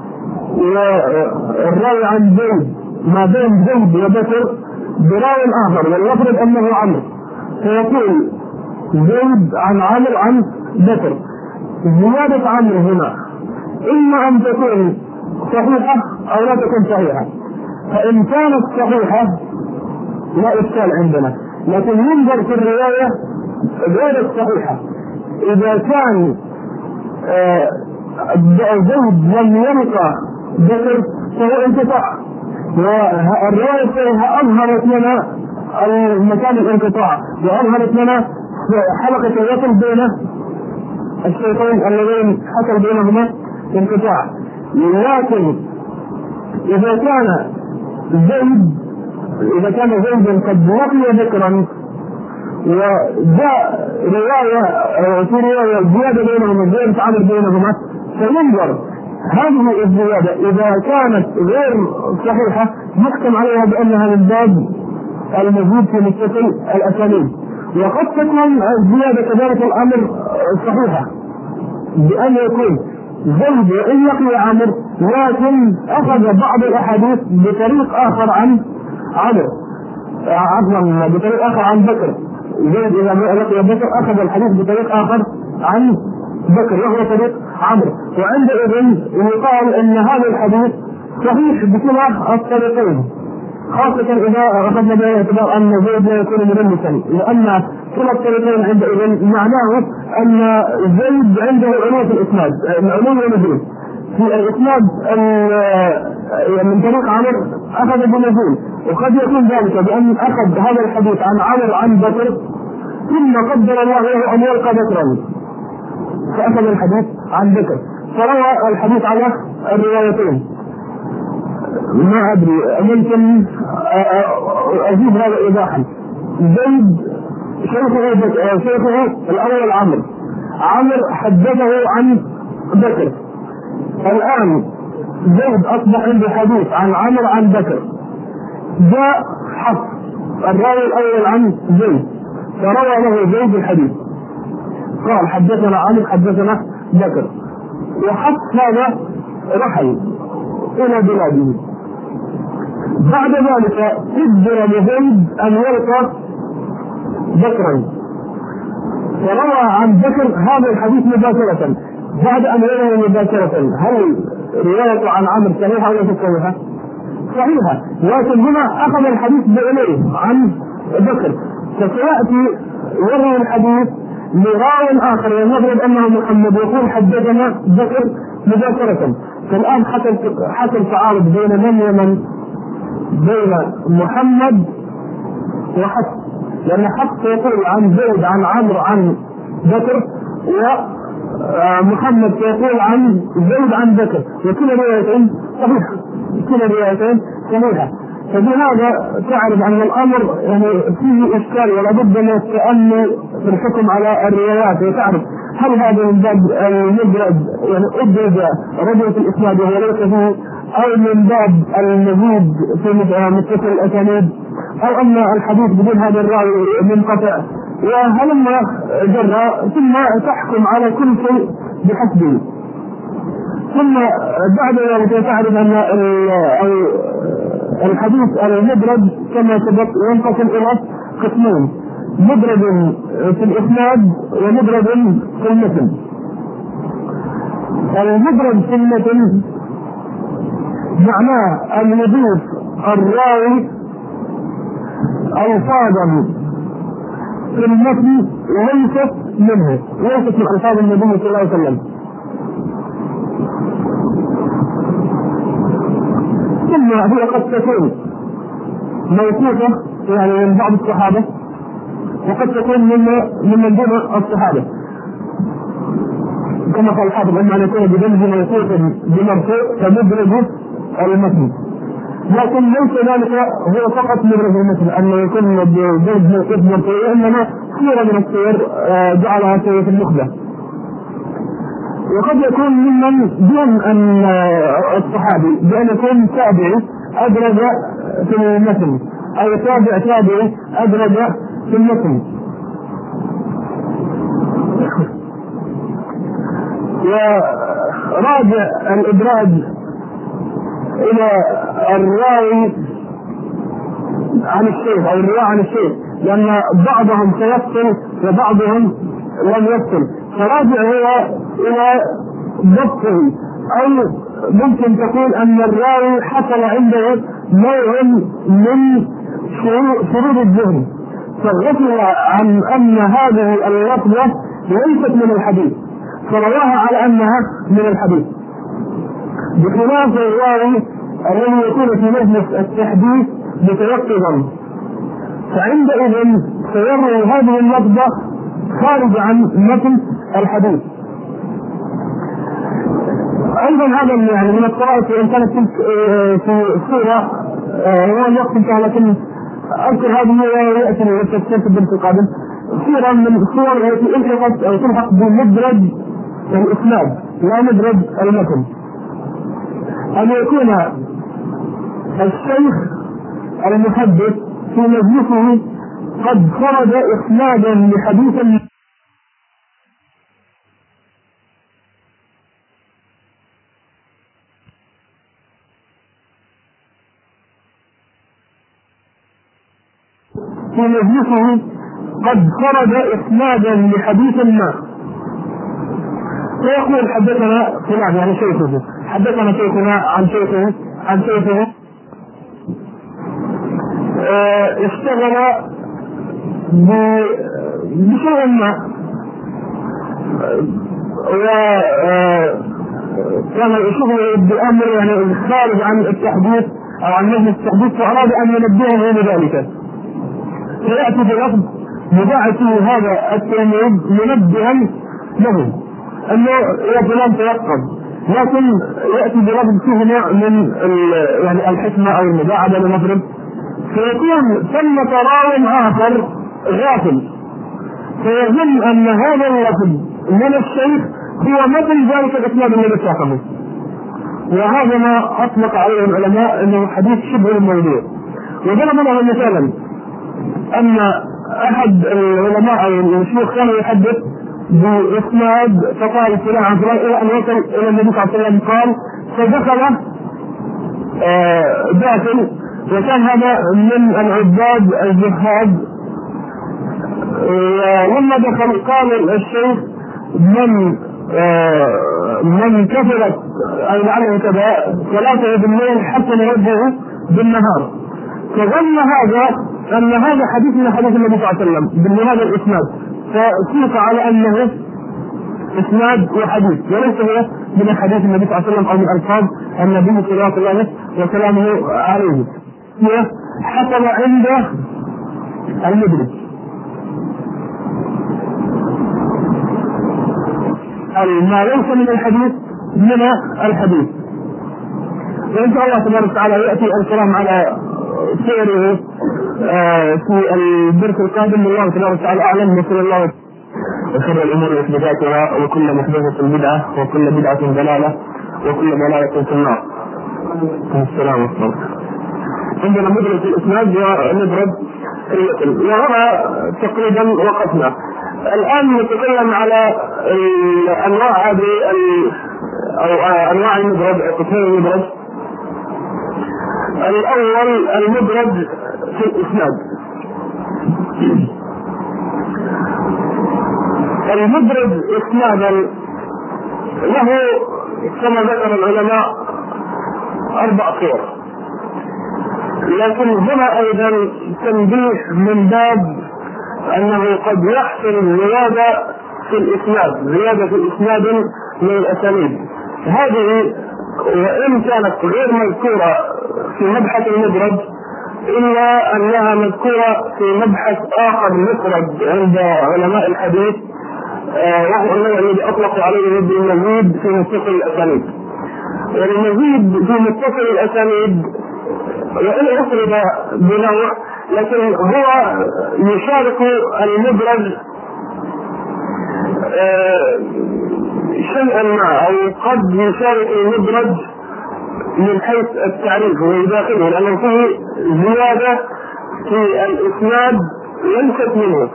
والراوي عن زيد ما بين زيد وبكر براوي آخر، وليفرض أنه عمرو، فيقول زيد عن عمرو عن بكر. زيادة عمرو هنا إما أن تكون صحيحة أو لا تكون صحيحة، فإن كانت صحيحة لا إشكال عندنا، لكن ينظر في الرواية غير الصحيحة. إذا كان آه زيد لم يلقى بكر فهو انقطاع، والرواية فيها أظهرت لنا المكان الانقطاع وأظهرت لنا حلقة الوصل بين الشيخين اللذين حصل بينهما انقطاع. لكن إذا كان زيد إذا كان زيد قد لقي بكرا وجاء رواية في رواية زيادة بينهما زيادة عمرو بينهما، فينظر هذه الزيادة إذا كانت غير صحيحة يحكم عليها بأنها من باب المزيد في متصل الأسانيد. وقد تكون الزيادة كذلك الأمر صحيحة بأن يكون زيد وإن لقي عمرو لكن أخذ بعض الأحاديث بطريق آخر عن عمرو، عفوا بطريق آخر عن بكر. زيد إذا لقي بكر أخذ الحديث بطريق آخر عن بكر وهو طريق عمرو، وعندئذ يقال أن هذا الحديث صحيح بكلا الطريقين، خاصة إذا أخذنا باعتبار أن زيد لا يكون مدلسا، لأن كلا الطريقين عندئذ معناه أن زيد عنده علو في الإسناد، علو ونزول في الإسناد من طريق عمرو أخذ بنزول، وقد يكون ذلك بأن أخذ هذا الحديث عن عمرو عن بكر ثم قدر الله له أن يلقى بكرا فأخذ الحديث عن بكر فروى الحديث على الروايتين. ما أدري ممكن أجيب هذا إيضاحا. زيد شيخه شيخه الأول عمرو، عمرو حدثه عن بكر، الآن زيد أصبح عنده حديث عن عمرو عن بكر، جاء حفص الراوي الأول عن زيد فروى له زيد الحديث قال حدثنا عمرو حدثنا بكر، وحفص هذا رحل إلى بلاده. بعد ذلك قدر لزيد أن يلقى بكرا فروى عن بكر هذا الحديث مباشرة. بعد أن يروي مباشرة هل رواية عن عمرو صحيحة ولا صحيحة؟ صحيحة، لكن هنا أخذ الحديث بإليه عن بكر، فسيأتي يروي الحديث لراو آخر ونفرض أنه محمد يقول حدثنا بكر مباشرة. فالآن حصل حصل تعارض بين من ومن؟ بين محمد وحفص، لأن حفص يقول عن زيد عن عمرو عن بكر ومحمد يقول عن زيد عن بكر، وكل روايتين صحيحة كل روايتين صحيحة. فبهذا تعرف أن الأمر يعني فيه إشكال ولا بد من التأمل في الحكم على الروايات، وتعرف هل هذا من باب المدرج يعني أدرج رجل في الإسناد وهو ليس فيه، أو من باب المزيد في متصل الأسانيد، أو أن الحديث بدون هذا الراوي منقطع، وهلما جرى ثم تحكم على كل شيء بحسبه. ثم بعد ذلك تعرف أن الحديث المدرج كما سبق ينقسم إلى قسمين: مدرج في الإسناد ومدرج في المتن. المدرج في المتن معناه أن يضيف الراوي ألفاظا في المتن ليست منه، ليست من ألفاظ النبي صلى الله عليه وسلم. ثم هي قد تكون موقوفة يعني من بعض الصحابة، وقد تكون من من دون الصحابة، كما قال الحافظ: إما أن يكون بذنب موقوف بمرفوع فمدرج المتن. لكن ليس ذلك هو فقط مدرج المتن أن يكون بذنب موقوف بمرفوع، إنما صورة من الصور جعلها في النخبة. وقد يكون ممن دون أن الصحابي، بأن يكون تابعي أدرج في المتن، أو تابع تابعي أدرج في المتن. وراجع الإدراج إلى الراوي عن الشيخ أو الرواية عن الشيخ، لأن بعضهم سيفصل وبعضهم لم يفصل، فراجع هو إلى ضبطه، أو ممكن تقول أن الراوي حصل عنده نوع من شرود الذهن، فغفل عن أن هذه اللفظة ليست من الحديث فرواها على أنها من الحديث، بخلاف الراوي الذي يكون في مجلس التحديث متيقظا، فعندئذ سيروي هذه اللفظة خارج عن متن الحديث. أيضا هذا يعني من الطرائف، وإن كانت في صورة هو الوقت انتهى، لكن أذكر هذه ويأتي للتفسير في الدرس القادم. صورة من الصور التي الحقت أو تلحق بمدرج الإسناد لا مدرج المتن، أن يكون الشيخ المحدث في مجلسه قد خرج إسنادا لحديث في مجلسه قد خرج إسنادا لحديث ما، فيقول: حدثنا فلان يعني شيخه، حدثنا شيخنا عن شيخه عن شيخه اه اشتغل بشيء ما، وكان يشغل بأمر يعني خارج عن التحديث أو عن مجلس التحديث، فأراد أن ينبهه إلى ذلك، فيأتي بلفظ يبعث هذا التلميذ منبها له أنه يا فلان تيقظ، لكن يأتي بلفظ فيه نوع من يعني الحكمة أو المداعبة لنفرض، فيكون ثمة راو آخر غافل فيظن أن هذا اللفظ من الشيخ هو مثل ذلك الإسناد الذي ساقه، وهذا ما أطلق عليه العلماء أنه حديث شبه الموضوع. وضرب له مثالا أن أحد العلماء أو الشيوخ كان يحدث بإسناد فقال فلان عن فلان إلى أن وصل إلى النبي صلى الله عليه وسلم قال، فدخل داخل، وكان هذا من العباد الزهاد، ولما دخل قال الشيخ: من من كثرت أي لعله كذا ثلاثة بالليل حتى نوجهه بالنهار، فظن هذا أن هذا حديث من حديث النبي صلى الله عليه وسلم بهذا الإسناد، فسيق على أنه إسناد وحديث وليس هو من حديث النبي صلى الله عليه وسلم أو من ألفاظ النبي صلى الله عليه وسلم عليه. حصل عنده المدرك ما ليس من الحديث من الحديث. وإن شاء الله تبارك وتعالى يأتي الكلام على سيره في الدرس القادم، والله تبارك وتعالى أعلم. نسأل الله وشر الأمور محدثاتها وكل محدثة بدعة وكل بدعة ضلالة وكل ضلالة في النار. السلام عليكم. عندنا مدرج الإسناد ومدرج الرسل، وهنا تقريبا وقفنا. الآن نتكلم على أنواع هذه أو أنواع المدرج أو قسمين المدرج. الأول المدرج في الإسناد. المدرج إسنادا له كما ذكر العلماء أربع صور، لكن هنا أيضا تنبيه من باب أنه قد يحصل زيادة في الإسناد، زيادة في الإسناد من الأسانيد. هذه وإن كانت غير مذكورة في مبحث المدرج إلا أنها مذكورة في مبحث آخر مفرد عند علماء الحديث، وهو الذي أطلق عليه بالمزيد في متصل الأسانيد. والمزيد في متصل الأسانيد وإن أفرد بنوع، لكن هو يشارك المدرج شيئا ما، أو قد يشارك المدرج من حيث التعريف ويداخله، لأنه فيه زيادة في الإسناد ليست منه.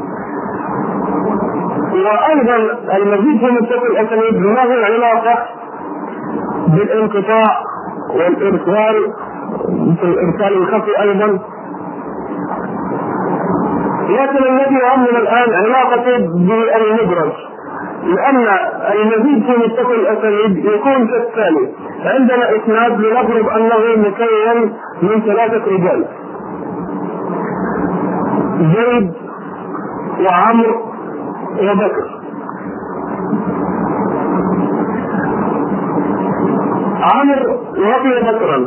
وأيضا المزيد في متصل الأسانيد له علاقة بالانقطاع والإرسال، مثل الإرسال الخفي أيضا. لكن الذي يهمنا الآن علاقته بالمدرج، لأن المزيد في متصل الأسانيد يكون كالتالي: عندنا إسناد لنفرض أنه مكون من ثلاثة رجال، زيد وعمرو وبكر. عمرو لقي بكرا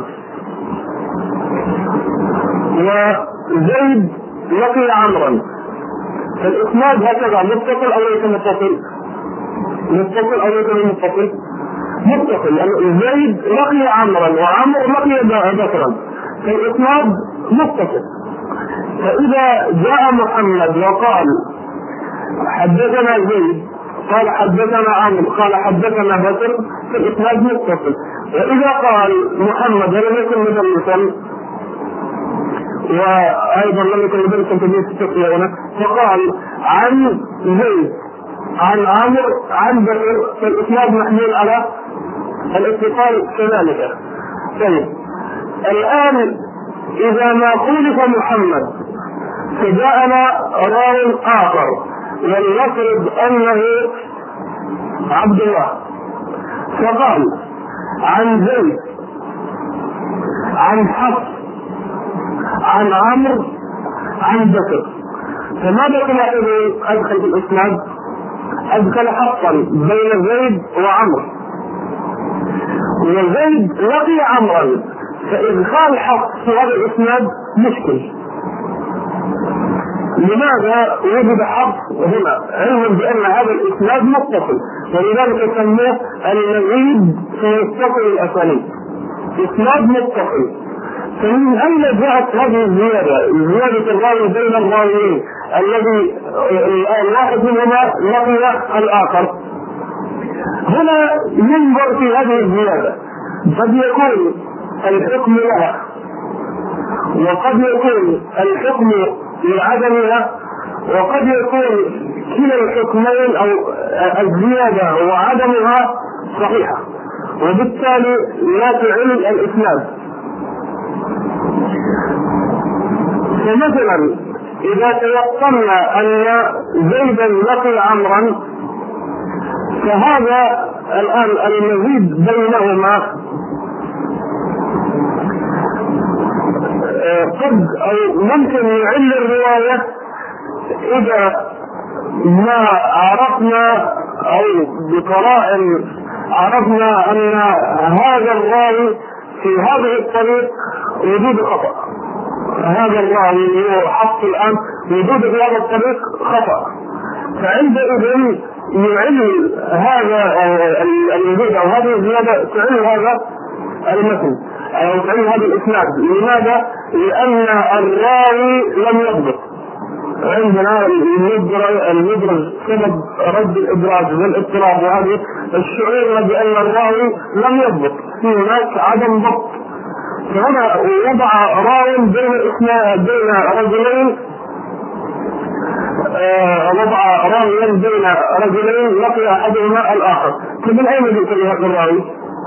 وزيد لقي عمرا، فالإسناد هكذا متصل أو ليس متصل؟ متصل أو ليس متصل؟ متصل، لأن زيد لقي عمرا وعمر لقي بكرا، فالإسناد متصل. فإذا جاء محمد وقال حدثنا زيد قال حدثنا عمرو قال حدثنا بكر، فالإسناد متصل. وإذا قال محمد ولم يكن مدرسا وأيضا لم يكن مدرسا تدريس التقوى فقال عن زيد عن عمرو عن بكر، فالإسناد محمول على الاتصال كذلك. طيب الآن إذا ما خولف محمد فجاءنا راو آخر ولنفرض أنه عبد الله، فقال عن زيد عن حفص عن عمرو عن بكر، فماذا تلاحظ أدخل في الإسناد؟ أدخل حفصا بين زيد وعمرو، وزيد لقي عمرا، فإدخال حفص في هذا الإسناد مشكل. لماذا وجد حفص هنا؟ علما بأن هذا الإسناد متصل، ولذلك سموه المزيد في متصل الأسانيد، إسناد متصل. فمن أين جاءت هذه الزيادة؟ زيادة الراوي بين الراويين الذي الواحد منهما لقي الآخر. هنا ينظر في هذه الزيادة، قد يكون الحكم لها وقد يكون الحكم لعدمها، وقد يكون كلا الحكمين أو الزيادة وعدمها صحيحة، وبالتالي لا تعل الإسناد. فمثلا إذا توقعنا أن زيدا لقي عمرا، فهذا الآن المزيد بينهما قد أو ممكن يعل الرواية إذا ما عرفنا أو بقرائن عرفنا أن هذا الراوي في هذه الطريق وجود خطأ، هذا الراوي هو حفص الآن وجود في هذا الطريق خطأ، فعندئذ يعل هذا الوجود أو هذه الزيادة تعل هذا المتن أو تعل هذا الإسناد. لماذا؟ لأن الراوي لم يضبط، عندنا المدرج سبب رد الإدراج والاضطراب وهذه الشعور بأن الراوي لم يضبط، في هناك عدم ضبط. فهنا وضع راوي بين بين رجلين آه وضع راويا بين رجلين لقي أحدهما الآخر، فمن أين جئت بهذا الراوي؟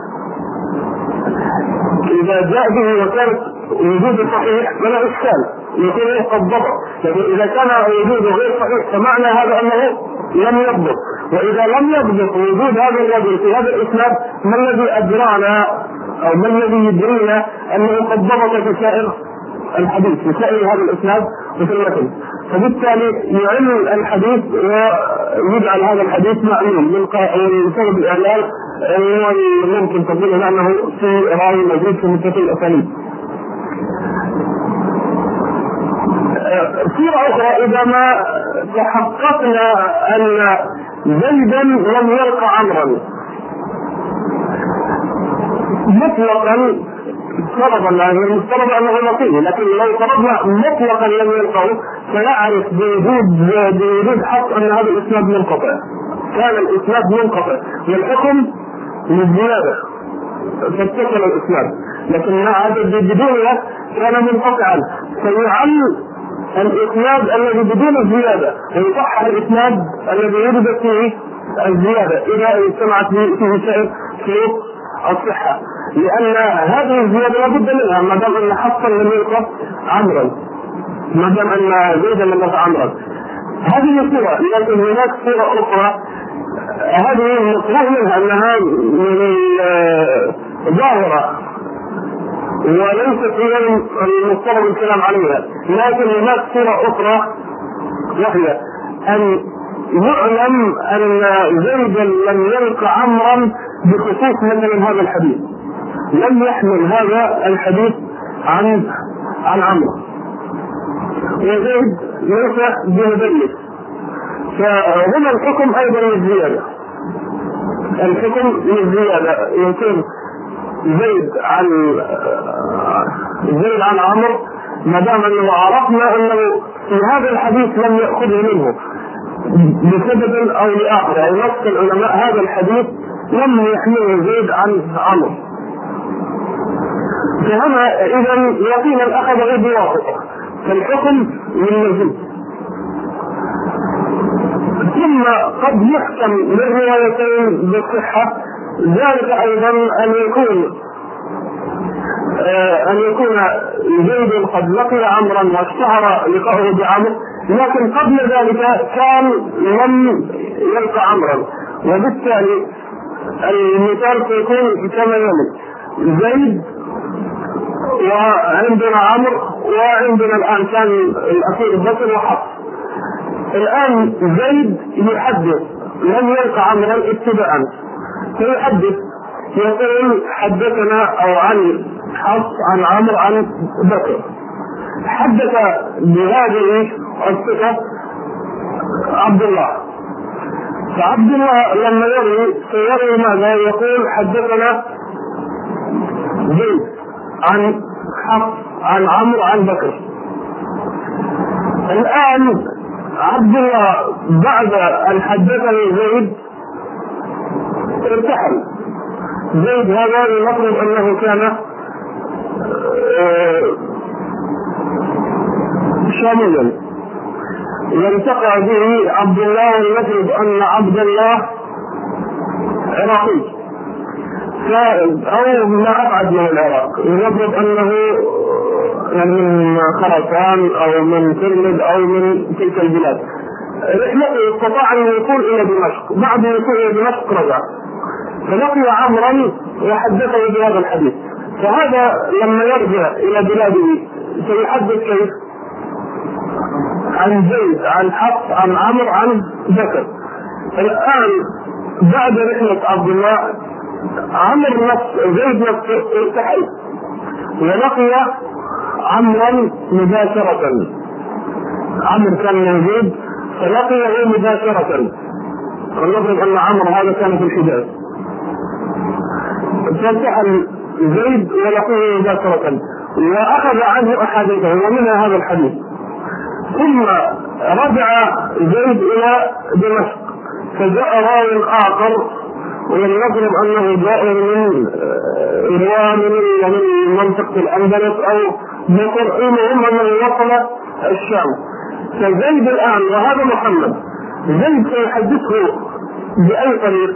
إذا جاء به وكان وجود صحيح فلا إشكال، يكون قد ضبط. لكن إذا كان وجوده غير صحيح فمعنى هذا أنه لم يضبط. وإذا لم يضبط وجود هذا الرجل في هذا الإسناد، ما الذي أدرانا أو ما الذي يدرينا أنه قد ضبط في سائر الحديث، في سائر هذا الإسناد وفي المتن؟ فبالتالي يعل الحديث ويجعل هذا الحديث معلوم من سبب الإعلال ممكن تقول أنه في راوي موجود في متصل الأسانيد. صورة أخرى، إذا ما تحققنا أن زيدا لم يلقى عمرا مطلقا فرضا، يعني المفترض أنه نصيبه، لكن لو فرضنا مطلقا لم يلقاه فنعرف بوجود بوجود حق أن هذا الإسناد منقطع، كان الإسناد منقطع والحكم للزيادة فاتصل الإسناد، لكن هذا بدونه كان منقطعا، فيعل الإسناد الذي بدون الزيادة ويصح الإسناد الذي يوجد فيه الزيادة إذا اجتمعت فيه سائر شروط الصحة، لأن هذه الزيادة لابد منها ما دام أن حقا لم يلقى عمرا، ما دام أن زيدا لم يلقى عمرا. هذه صورة، لكن هناك صورة أخرى هذه المفروض منها أنها من ظاهرة وليست هي المفترض الكلام عليها، لكن هناك صورة أخرى وهي أن يعلم أن زيدا لم يلقى عمرا بخصوص مثلا هذا الحديث، لم يحمل هذا الحديث عن عن عمرو، وزيد ليس بمدلس، فهنا الحكم أيضا للزيادة، الحكم للزيادة يكون زيد عن زيد عن عمرو ما دام أنه عرفنا أنه في هذا الحديث لم يأخذه منه بسبب أو لآخر، أو نص العلماء هذا الحديث لم يحمله زيد عن عمرو، فهنا إذا يقينا أخذه بواسطة، فالحكم للمزيد. ثم قد يحكم للروايتين بالصحة، ذلك أيضا أن يكون آه أن يكون زيد قد لقي عمرا واشتهر لقاؤه بعمر، لكن قبل ذلك كان لم يلقى عمرا، وبالتالي المثال سيكون كما يلي: زيد وعندنا عمرو وعندنا الآن كان الأخير بكر وحفص. الآن زيد يحدث لم يلقى عمرا ابتداء، فيحدث يقول حدثنا أو عن حفص عن عمرو عن بكر، حدث بهذه الصفة عبد الله، فعبد الله لما يروي سيروي ماذا؟ يقول حدثنا زيد عن حفص عن عمرو عن بكر. الآن عبد الله بعد أن حدثني زيد ارتحل، زيد هذا المفروض أنه كان شاملا، يلتقى به عبد الله، المفروض أن عبد الله عراقي أو ما أبعد من العراق، المفروض أنه من خراسان أو من ترمذ أو من تلك البلاد، رحلته استطاع أن يكون إلى دمشق، بعد يكون إلى دمشق رجع فلقي عمرا وحدثه بهذا الحديث، فهذا لما يرجع إلى بلاده سيحدث كيف؟ عن زيد عن حفص عن عمرو عن بكر. الآن بعد رحلة عبد الله عمرو نفسه زيد نفسه ارتحل ولقي عمرا مباشرة، عمرو كان موجود فلقيه مباشرة، ونفرض أن عمرو هذا كان في الحجاز، فارتحل زيد ولقيه مباشرة وأخذ عنه أحاديثه ومنها هذا الحديث. ثم رجع زيد الى دمشق، فجاء راوي اخر ولنفرض انه جاء من رواه من منطقه الاندلس او مصر، المهم انه وصل الشام. فزيد الان وهذا محمد، زيد سيحدثه باي طريق؟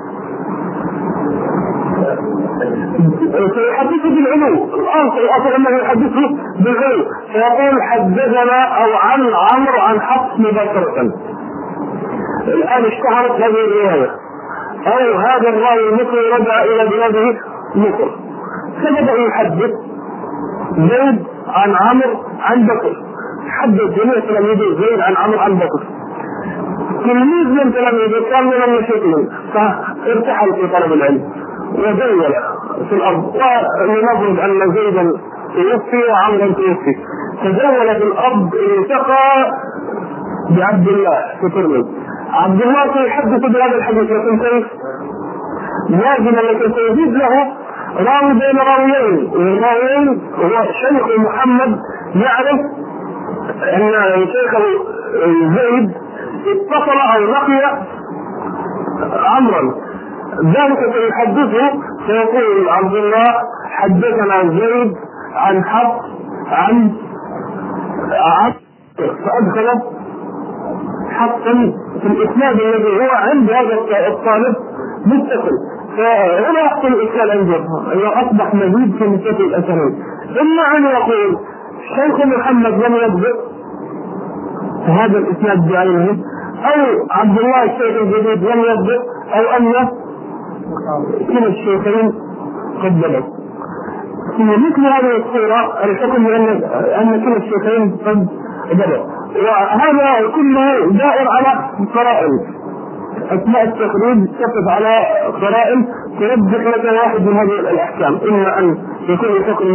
سيحدثه بالعلو. الان سيأخذ انه يحدثه بالعلو، فيقول حدثنا او عن عمرو عن حفص مباشرة. الان اشتهرت هذه الرواية، او هذا الراوي المصري رجع الى بلاده مصر، فبدأ يحدث زيد عن عمرو عن بكر، حدث جميع تلاميذه زيد عن عمرو عن بكر. تلميذ من تلاميذه كان من المشركين فارتحل في طلب العلم وزول في الارض، ولنفرض ان زيدا توفي وعمرا توفي، تزول في الارض التقى بعبد الله في ترمذ. عبد الله سيحدث بهذا الحديث، لكن كيف؟ لازم لكن سيزيد له راوي بين راويين، والراويين هو شيخ محمد يعرف ان شيخ زيد اتصل او لقي عمرا، ذلك سيحدثه سيقول عبد الله حدثنا زيد عن حفص عن عن فأدخل حفصا في الإسناد الذي هو عند هذا الطالب متصل. فهنا يحصل الإشكال عنده أنه أصبح مزيد في نسبة الأسانيد، إما أن يقول شيخ محمد لم يضبط هذا الإسناد بعينه، أو عبد الله الشيخ الجديد لم يضبط، أو أن كلا الشيخين قد ضبط. في مثل هذه الصورة الحكم بأن أن كلا الشيخين قد ضبط، وهذا كله دائر على قرائن. أثناء التخريج تقف على قرائن توضح لك واحد من هذه الأحكام، إما أن يكون الحكم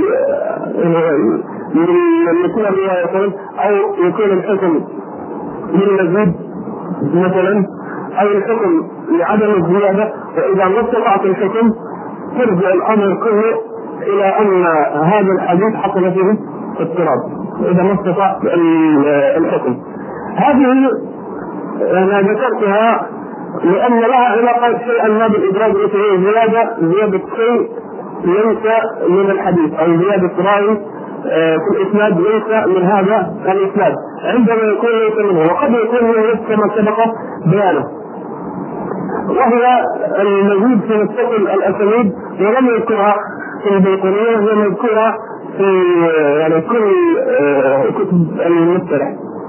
من مثل الروايتين، أو يكون الحكم للمزيد مثلا، أو الحكم لعدم الزيادة. وإذا ما استطعت الحكم ترجع الأمر كله إلى أن هذا الحديث حصل فيه اضطراب، إذا ما استطعت الحكم. هذه أنا ذكرتها لأن لها علاقة شيئا ما بالإدراج، مثل زيادة زيادة شيء ليس من الحديث، أو زيادة راوي في الإسناد ليس من هذا الإسناد، عندما يكون ليس منه، وقد يكون منه كما سبق بيانه، وهي المزيد في متصل الأسانيد، ولم يذكرها في البيقونية، ولم يذكرها في يعني كل كتب المصطلح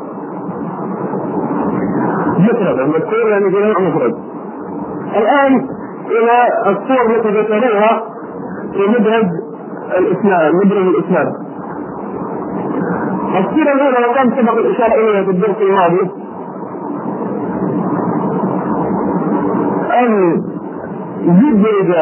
مفرد مذكور يعني جميع مفرد. الآن إلى الصور التي ذكروها في مدرج الإسناد، مدرج الإسناد. الصورة الأولى وكان سبق الإشارة إليها في الدرس الماضي، أن يدرج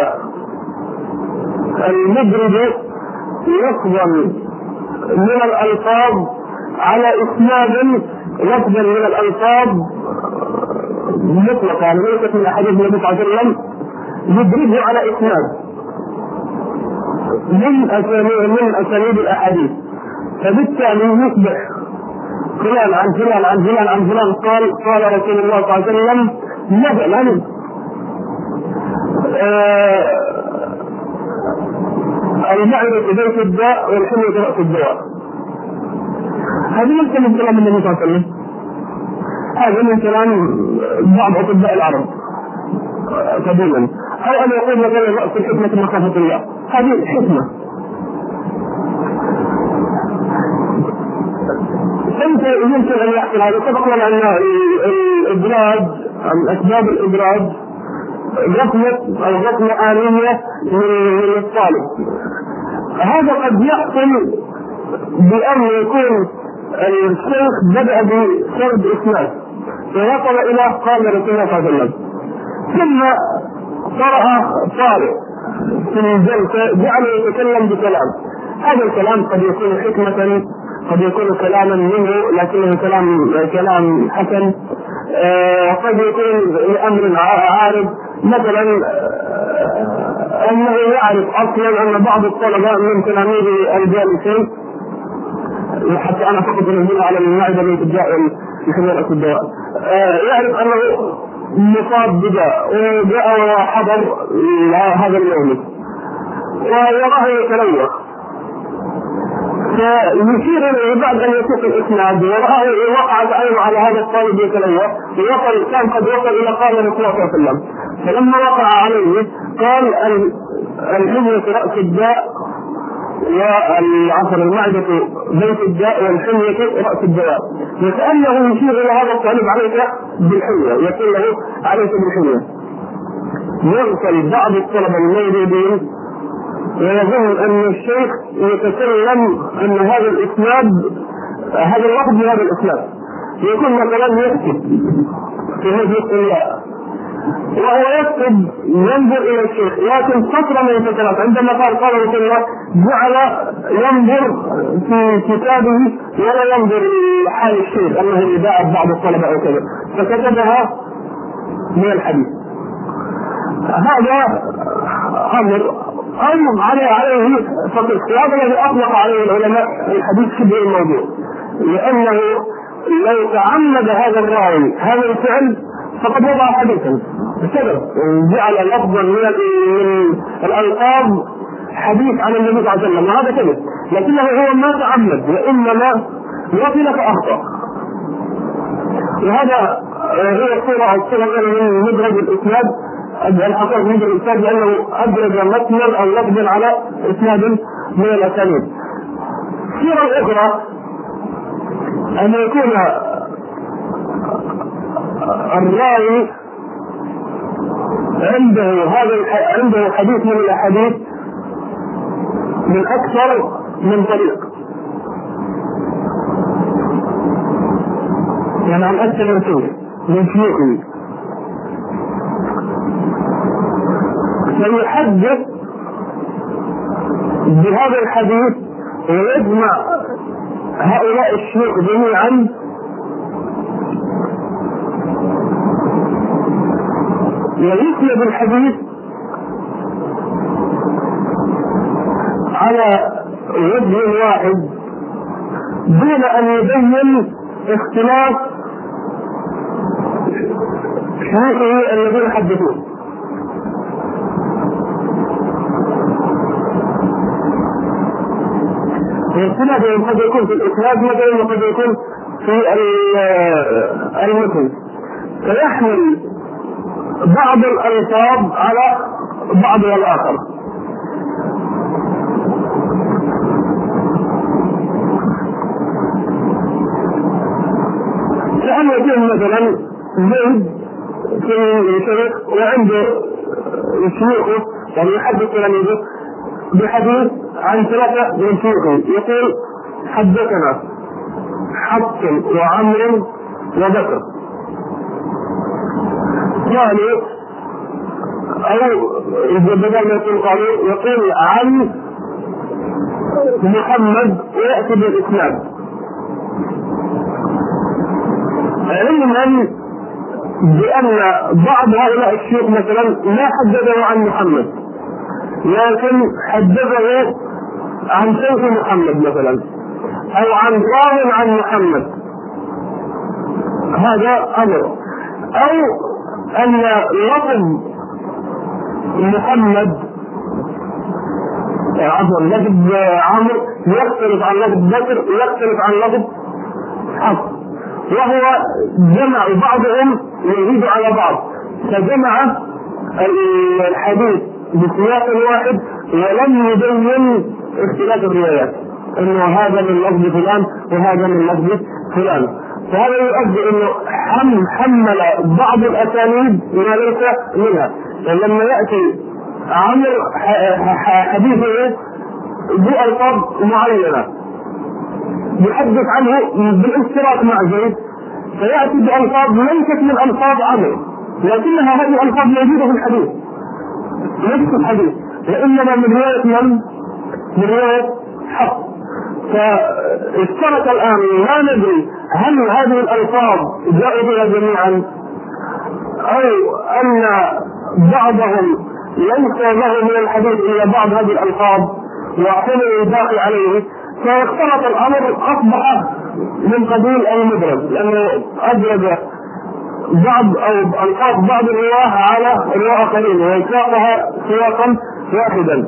المدرج لفظا من الألفاظ على إسناد لفظا من الألفاظ مطلقة، يعني ليست من أحاديث النبي صلى الله عليه وسلم، يدرجه على إسناد من أسانيد من أسانيد الأحاديث، فبالتالي يصبح فلان عن فلان عن فلان عن فلان قال قال رسول الله صلى الله عليه وسلم مثلا آه المعدة بيت الداء والحمية رأس الدواء. هذا ليس من كلام النبي صلى الله عليه وسلم، هذا من كلام بعض أطباء العرب قديما، أو أن يقول مثلا رأس الحكمة مخافة الله، هذه حكمة. أنت يمكن أن يحصل هذا. سبق لنا أن الإبراج، أسباب الإبراج رقمة أو رقمة آلية من الطالب. هذا قد يحصل بأن يكون الشيخ بدأ بسرد إسناد ووصل إلى قال رسول الله صلى الله عليه وسلم، ثم قرأ طالب في الجلسة جعل يتكلم بكلام، هذا الكلام قد يكون حكمة، قد يكون كلاما منه لكنه كلام كلام حسن، قد يكون لأمر عارض، مثلا أنه يعرف أصلا أن بعض الطلبة من تلاميذ الجالسين حتى انا فقط انزل على المعده بيت الداء والحمية الدواء يعرف انه مصاب بداء وجاء وحضر هذا المولد ويراه يتلوث فيشير اليه بعد ان يسوق الاسناد وراه وقعت عينه على هذا الطالب يتلوث ووصل كان قد وصل الى قال رسول الله صلى الله عليه وسلم. فلما وقع عليه قال الحمية رأس الداء والعصر المعدة بيت الداء والحمية رأس الدواء، وكأنه يشير إلى هذا الطالب عليك بالحمية، يقول له عليك بالحمية. يغفل بعض الطلبة الموجودين ويظن أن الشيخ يتكلم أن هذا الإسناد هذا اللفظ بهذا الإسناد، يكون مثلا يكتب في مجلس الله وهو يكتب ينظر الى الشيخ، لكن فتره من الفترات عندما قال قال رسول الله جعل ينظر في كتابه ولا ينظر لحال الشيخ انه يداعب بعض الطلبه او كذا، فكتبها من الحديث. هذا امر امر عليه عليه فقط، هذا الذي اطلق عليه العلماء الحديث شبه الموضوع، لانه لو تعمد هذا الراوي هذا الفعل فقد وضع حديثا بسبب جعل لفظا من الالفاظ حديث عن النبي صلى الله عليه وسلم، وهذا كذب، لكنه هو ما تعمد وانما وصل فاخطا. وهذا هي الصوره الصوره من مدرج الاسناد، الحقيقه مدرج الاسناد لانه ادرج متنا او لفظا على اسناد من الاسانيد. الصوره الاخرى ان يكون الراوي عنده هذا عنده حديث من الاحاديث من اكثر من طريق، يعني عن اكثر من طريق من شيوخه، فيحدث بهذا الحديث ويجمع هؤلاء الشيوخ جميعا ويسند الحديث على وجه واحد دون ان يبين اختلاف شيوخه الذين يحدثون. واختلافهم قد يكون في الاسناد مثلا وقد يكون في المتن، فيحمل بعض الألفاظ على بعضها الآخر. لأن يكون مثلا زيد في شرق وعنده شيوخه يعني يحدث تلاميذه بحديث عن ثلاثة من شيوخه، يقول حدثنا حفص وعمر وبكر، يعني أو بدل ما يقول قالوا يقول عن محمد ويأتي بالإسناد، علما بأن بعض هؤلاء الشيوخ مثلا لا حدثه عن محمد لكن حدثه عن شيخ محمد مثلا أو عن راو عن محمد، هذا أمر. أو أن لفظ محمد عفوا لفظ عمرو يختلف عن لفظ بكر ويختلف عن لفظ حفص، وهو جمع بعضهم يزيد على بعض، فجمع الحديث بسياق واحد ولم يبين اختلاف الروايات انه هذا من لفظ فلان وهذا من لفظ فلان. فهذا يؤدي انه حم حمل بعض الاسانيد ما ليس منها، فلما ياتي عمر حديثه بألفاظ معينه يحدث عنه بالاشتراك مع زيد، فياتي بألفاظ ليست من الفاظ عمر لكنها هذه الالفاظ موجوده في الحديث نفس الحديث، وانما من روايه من؟ من روايه حفص. فاشترك الآن لا ندري هل هذه الألفاظ جاءوا بها جميعا أو أن بعضهم ليس له من الحديث إلا بعض هذه الألفاظ وحمل الباقي عليه، فاختلط الامر اصبح من قبيل المدرج، لانه ادرج بعض او القاط بعض الرواه على رواه اخرين ويساقها سياقا واحدا.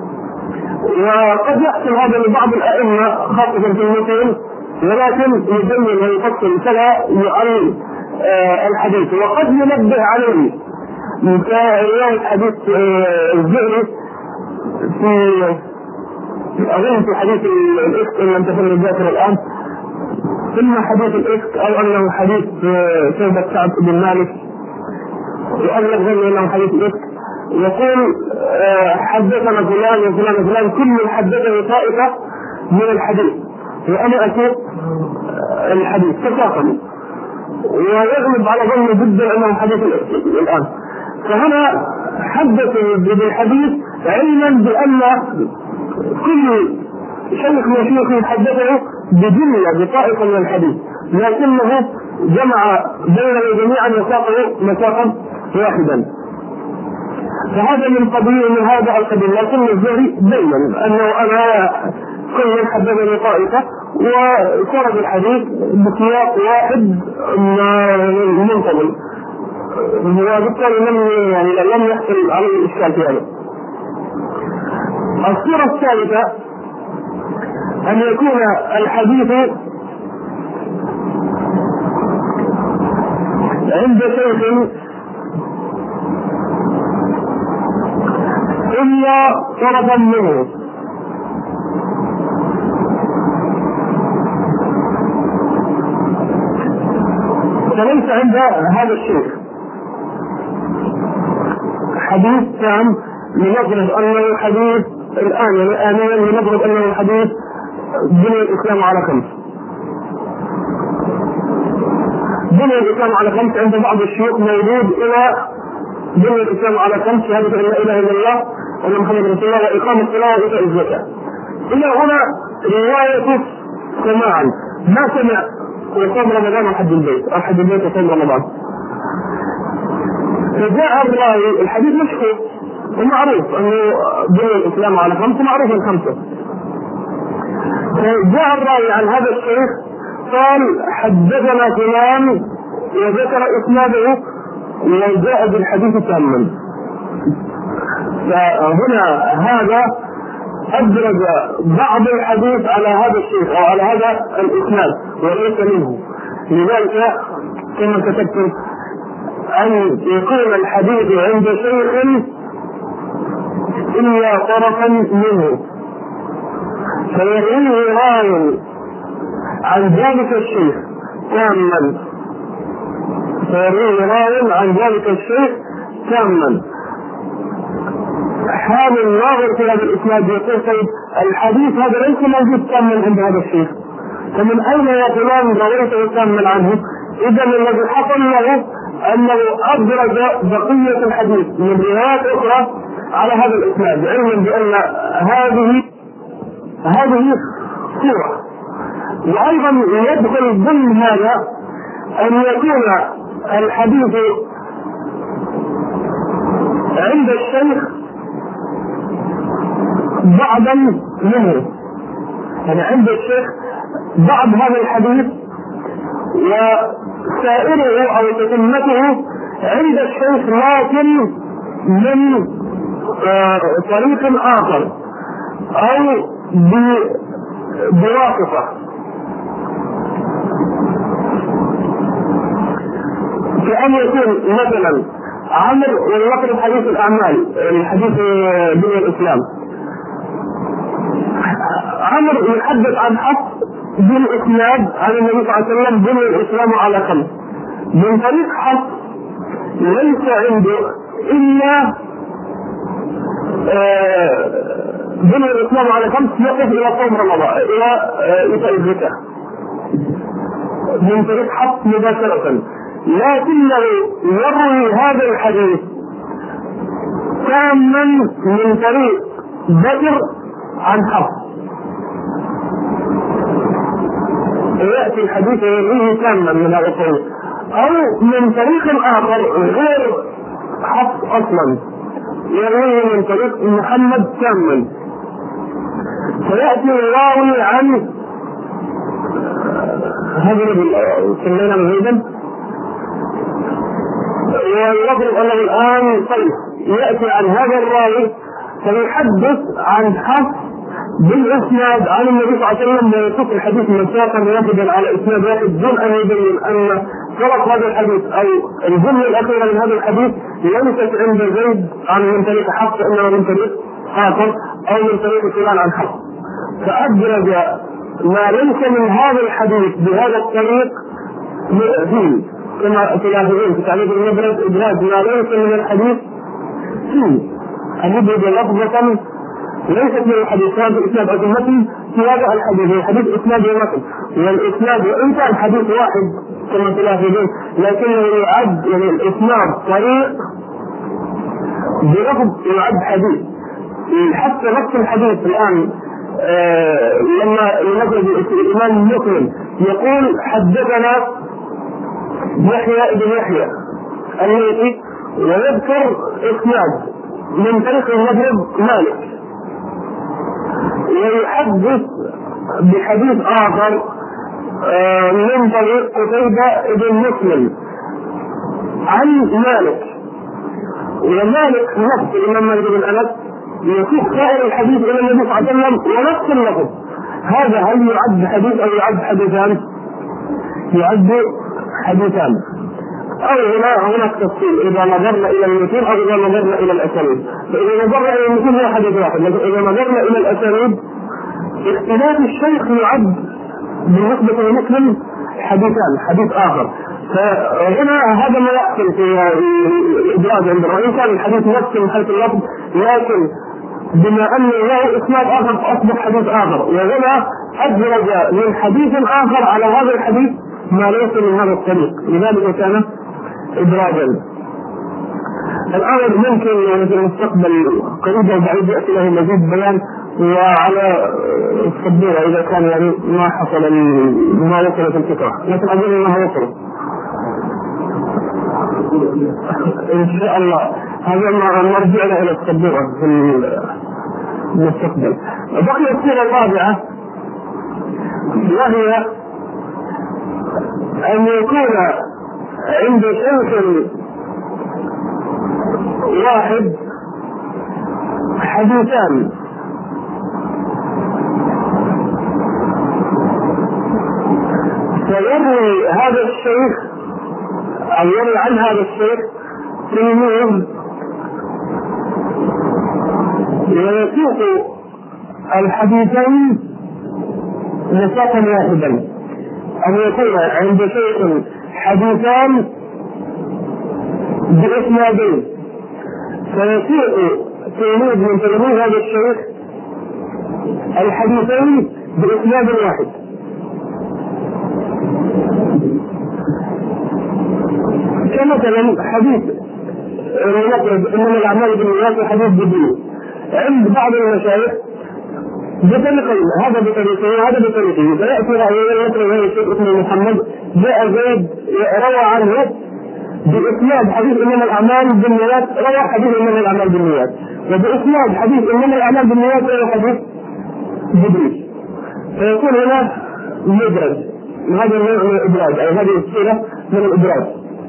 وقد يحصل هذا لبعض الائمه خاصه في المتون، ولكن يجمل ويفصل كذا عن الحديث، وقد ينبه عليه كروايه حديث الزهري في اظن في حديث الافك ان لم تكن الذاكره الان، ثم حديث الافك او انه حديث شعبة كعب بن مالك، واغلب ظني انه حديث الافك، يقول حدثنا فلان وفلان وفلان كل حدثني طائفه من الحديث وانا اسوق الحديث تساقم، ويغلب على ظني جدا انه حديث الافك الان. فهنا حدثوا بالحديث علما بان كل شيخ من شيوخه حدثه بجمله بطائفه من الحديث، لكنه جمع بينهم جميعا وساقه مساقا واحدا. فهذا من قبيل من هذا القبيل، لكن الزهري بين انه انا كل حدثني طائفه وسرد الحديث بسياق واحد منتظم، وبالتالي لم يعني لم يحصل عليه الاشكال في هذا. الصورة الثالثة أن يكون الحديث عند شيخ إلا طرفا منه، فليس عند هذا الشيخ حديث تام لنضرب أنه حديث الآن آنيا لنضرب أنه حديث بني الإسلام على خمس. بني الإسلام على خمس عند بعض الشيوخ موجود إلى بني الإسلام على خمس، شهادة أن لا إله إلا الله وأن محمد رسول الله وإقام الصلاة وإيتاء الزكاة. إلى هنا رواية سماعا ما سمع وصوم رمضان وحج البيت أو حج البيت وصوم رمضان. فجاء الراوي الحديث مشهور ومعروف أنه بني الإسلام على خمسة، معروف الخمسة. فجاء الراوي عن هذا الشيخ قال حدثنا فلان وذكر إسناده وجاء بالحديث تاما. فهنا هذا أدرج بعض الحديث على هذا الشيخ أو على هذا الإسناد وليس منه. لذلك كما كتبت أن يكون الحديث عند شيخ إلا طرفا منه، فيرويه راوي عن ذلك الشيخ تاما، فيرويه راوي عن ذلك الشيخ تاما. حال الناظر في هذا الإسناد يقول طيب الحديث هذا ليس موجود تاما عند هذا الشيخ، فمن أين يا فلان رويته تاما عنه؟ إذا الذي حصل له أنه أدرج بقية الحديث من روايات أخرى على هذا الإسناد، علما بأن هذه هذه صورة. وأيضا يدخل ضمن هذا أن يكون الحديث عند الشيخ بعضا منه، يعني عند الشيخ بعض هذا الحديث وسائره أو تتمته عند الشيخ لكن من طريق آخر أو بواسطة. كأن يكون مثلا عمرو ولنقل حديث الأعمال الحديث بني الإسلام، عمرو يحدث عن حق بالإسناد عن النبي صلى الله عليه وسلم بني الإسلام على خمس من طريق حق ليس عنده إلا بني الإسلام على خمس يقف إلى صوم رمضان إلى إيتاء الزكاة من طريق حق مباشرة، لكنه يروي هذا الحديث تاما من طريق بكر عن حق، ويأتي الحديث يرويه تاما من هذا الطريق، أو من طريق آخر غير حق أصلا يرويه من طريق محمد تاما. فيأتي الراوي عن هذا الذي سمينا مزيدا ويضرب أنه الآن طيب يأتي عن هذا الراوي فيحدث عن حفص بالإسناد عن النبي صلى الله عليه وسلم ويصف الحديث مساقا واحدا على إسناد واحد دون أن يبين أن طرف هذا الحديث أو الجملة الأخيرة من هذا الحديث ليست عند زيد عن من طريق حفص إنما من طريق آخر أو من طريق فلان عن حفص، فأدرج ما ليس من هذا الحديث بهذا الطريق فيه كما تلاحظون في تعريف المبرد إدراج ما ليس من الحديث فيه أن يدرج لفظة ليست من الحديث هذا الإسناد أو المتن في هذا الحديث الحديث إسناد ومتن والإسناد وإن كان حديث واحد كما تلاحظون لكنه يعد يعني الإسناد طريق بلفظ يعد حديث. حتى نفس الحديث الآن آه لما نقول الإمام مسلم يقول حدثنا يحيى ابن يحيى الليثي ويذكر إسناد من طريق المغرب مالك ويحدث بحديث آخر آه من طريق قتيبة ابن مسلم عن مالك، ومالك نفس الإمام مالك بن أنس يصيح سائر الحديث إلى النبي صلى الله عليه وسلم ونفس اللفظ. هذا هل يعد حديث أو يعد حديثان؟ يعد حديثان. أو هنا هناك تفصيل إذا نظرنا إلى المتون أو إذا نظرنا إلى الأسانيد. فإذا نظرنا إلى المتون هو حديث واحد، لكن إذا نظرنا إلى الأسانيد اختلاف الشيخ يعد بالنسبة لمسلم حديثان حديث آخر. فهنا هذا ما يحصل في الإدراج عند الرأي كان الحديث نفسه من حيث اللفظ، لكن بما أن له إسناد آخر فأصبح حديث آخر، وهنا أدرج من حديث آخر على هذا الحديث ما ليس من هذا الطريق، لذلك كان إدراجا. الآن ممكن يعني في المستقبل قريب أو بعيد يأتي له مزيد بيان وعلى السبورة إذا كان يعني ما حصل ما وصل في الفكرة، لكن أظن أنه وصل إن شاء الله. هذا ما نرجعنا إلى السبورة في المستقبل. بقي الصورة الرابعة وهي أن يكون عند شيخ واحد حديثان فيروي هذا الشيخ أو يروي عن هذا الشيخ تلميذ ويسوق الحديثين مساقا واحدا، أن يكون عند شيخ حديثان بإسنادين فيسوق تلميذ من تلاميذ هذا الشيخ الحديثين بإسناد واحد. كمثلا حديث نقرب إنما الأعمال بالنيات وحديث جبريل عند بعض المشايخ بطريقين، هذا بطريقين وهذا بطريقين، فيأتي رأينا نقرب هذا الشيخ اسمه محمد جاء زيد روى عنه بإسناد حديث إنما الأعمال بالنيات روى حديث إنما الأعمال بالنيات، وبإسناد حديث إنما الأعمال بالنيات روى حديث جبريل، فيكون هنا مدرج. هذا النوع من الإدراج أو هذه الصورة من الإدراج.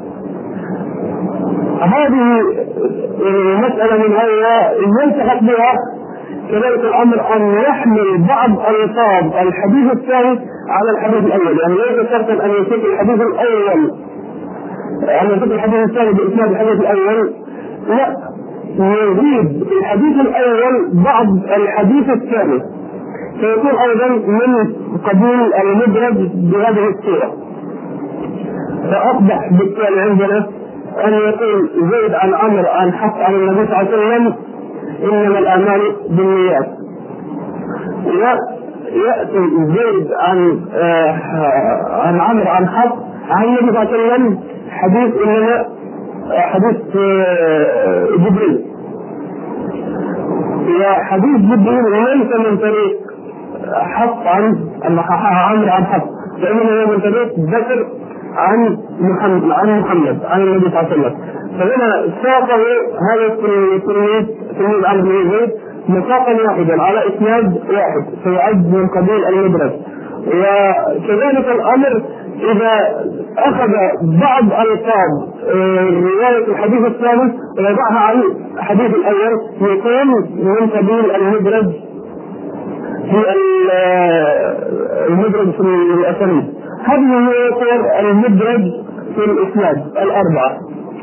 هذه مسألة من هذا ينتهك بها كذلك الأمر أن يحمل بعض ألفاظ الحديث الثاني على الحديث الأول، يعني ليس شرطا أن يصيب الحديث الأول أن يصيب الحديث الثاني بإسناد الحديث الأول، لا، يزيد الحديث الأول بعض الحديث الثاني فيكون أيضا من قبيل المدرج بهذه الصورة. فأصبح بالتالي عندنا أن يقول زيد عن عمرو عن حفص عن النبي صلى الله عليه وسلم إنما الأعمال بالنيات، يأتي زيد عن آه عن عمرو عن حفص عن النبي صلى الله عليه وسلم حديث إنما حديث آه جبريل، وحديث جبريل ليس من طريق حفص عن عمرو عن حفص، فإنه من طريق بكر عن محمد عن محمد عن النبي صلى الله عليه وسلم. فهنا ساقه هذا التلميذ تلميذ عمرو بن زيد مساقا واحدا على إسناد واحد فيعد من قبيل المدرج. وكذلك الأمر إذا أخذ بعض ألفاظ رواية الحديث الثاني ويضعها على الحديث الأول يكون من قبيل المدرج في المدرج في الأسانيد. هذه هي صور المدرج في الإسناد الأربعة.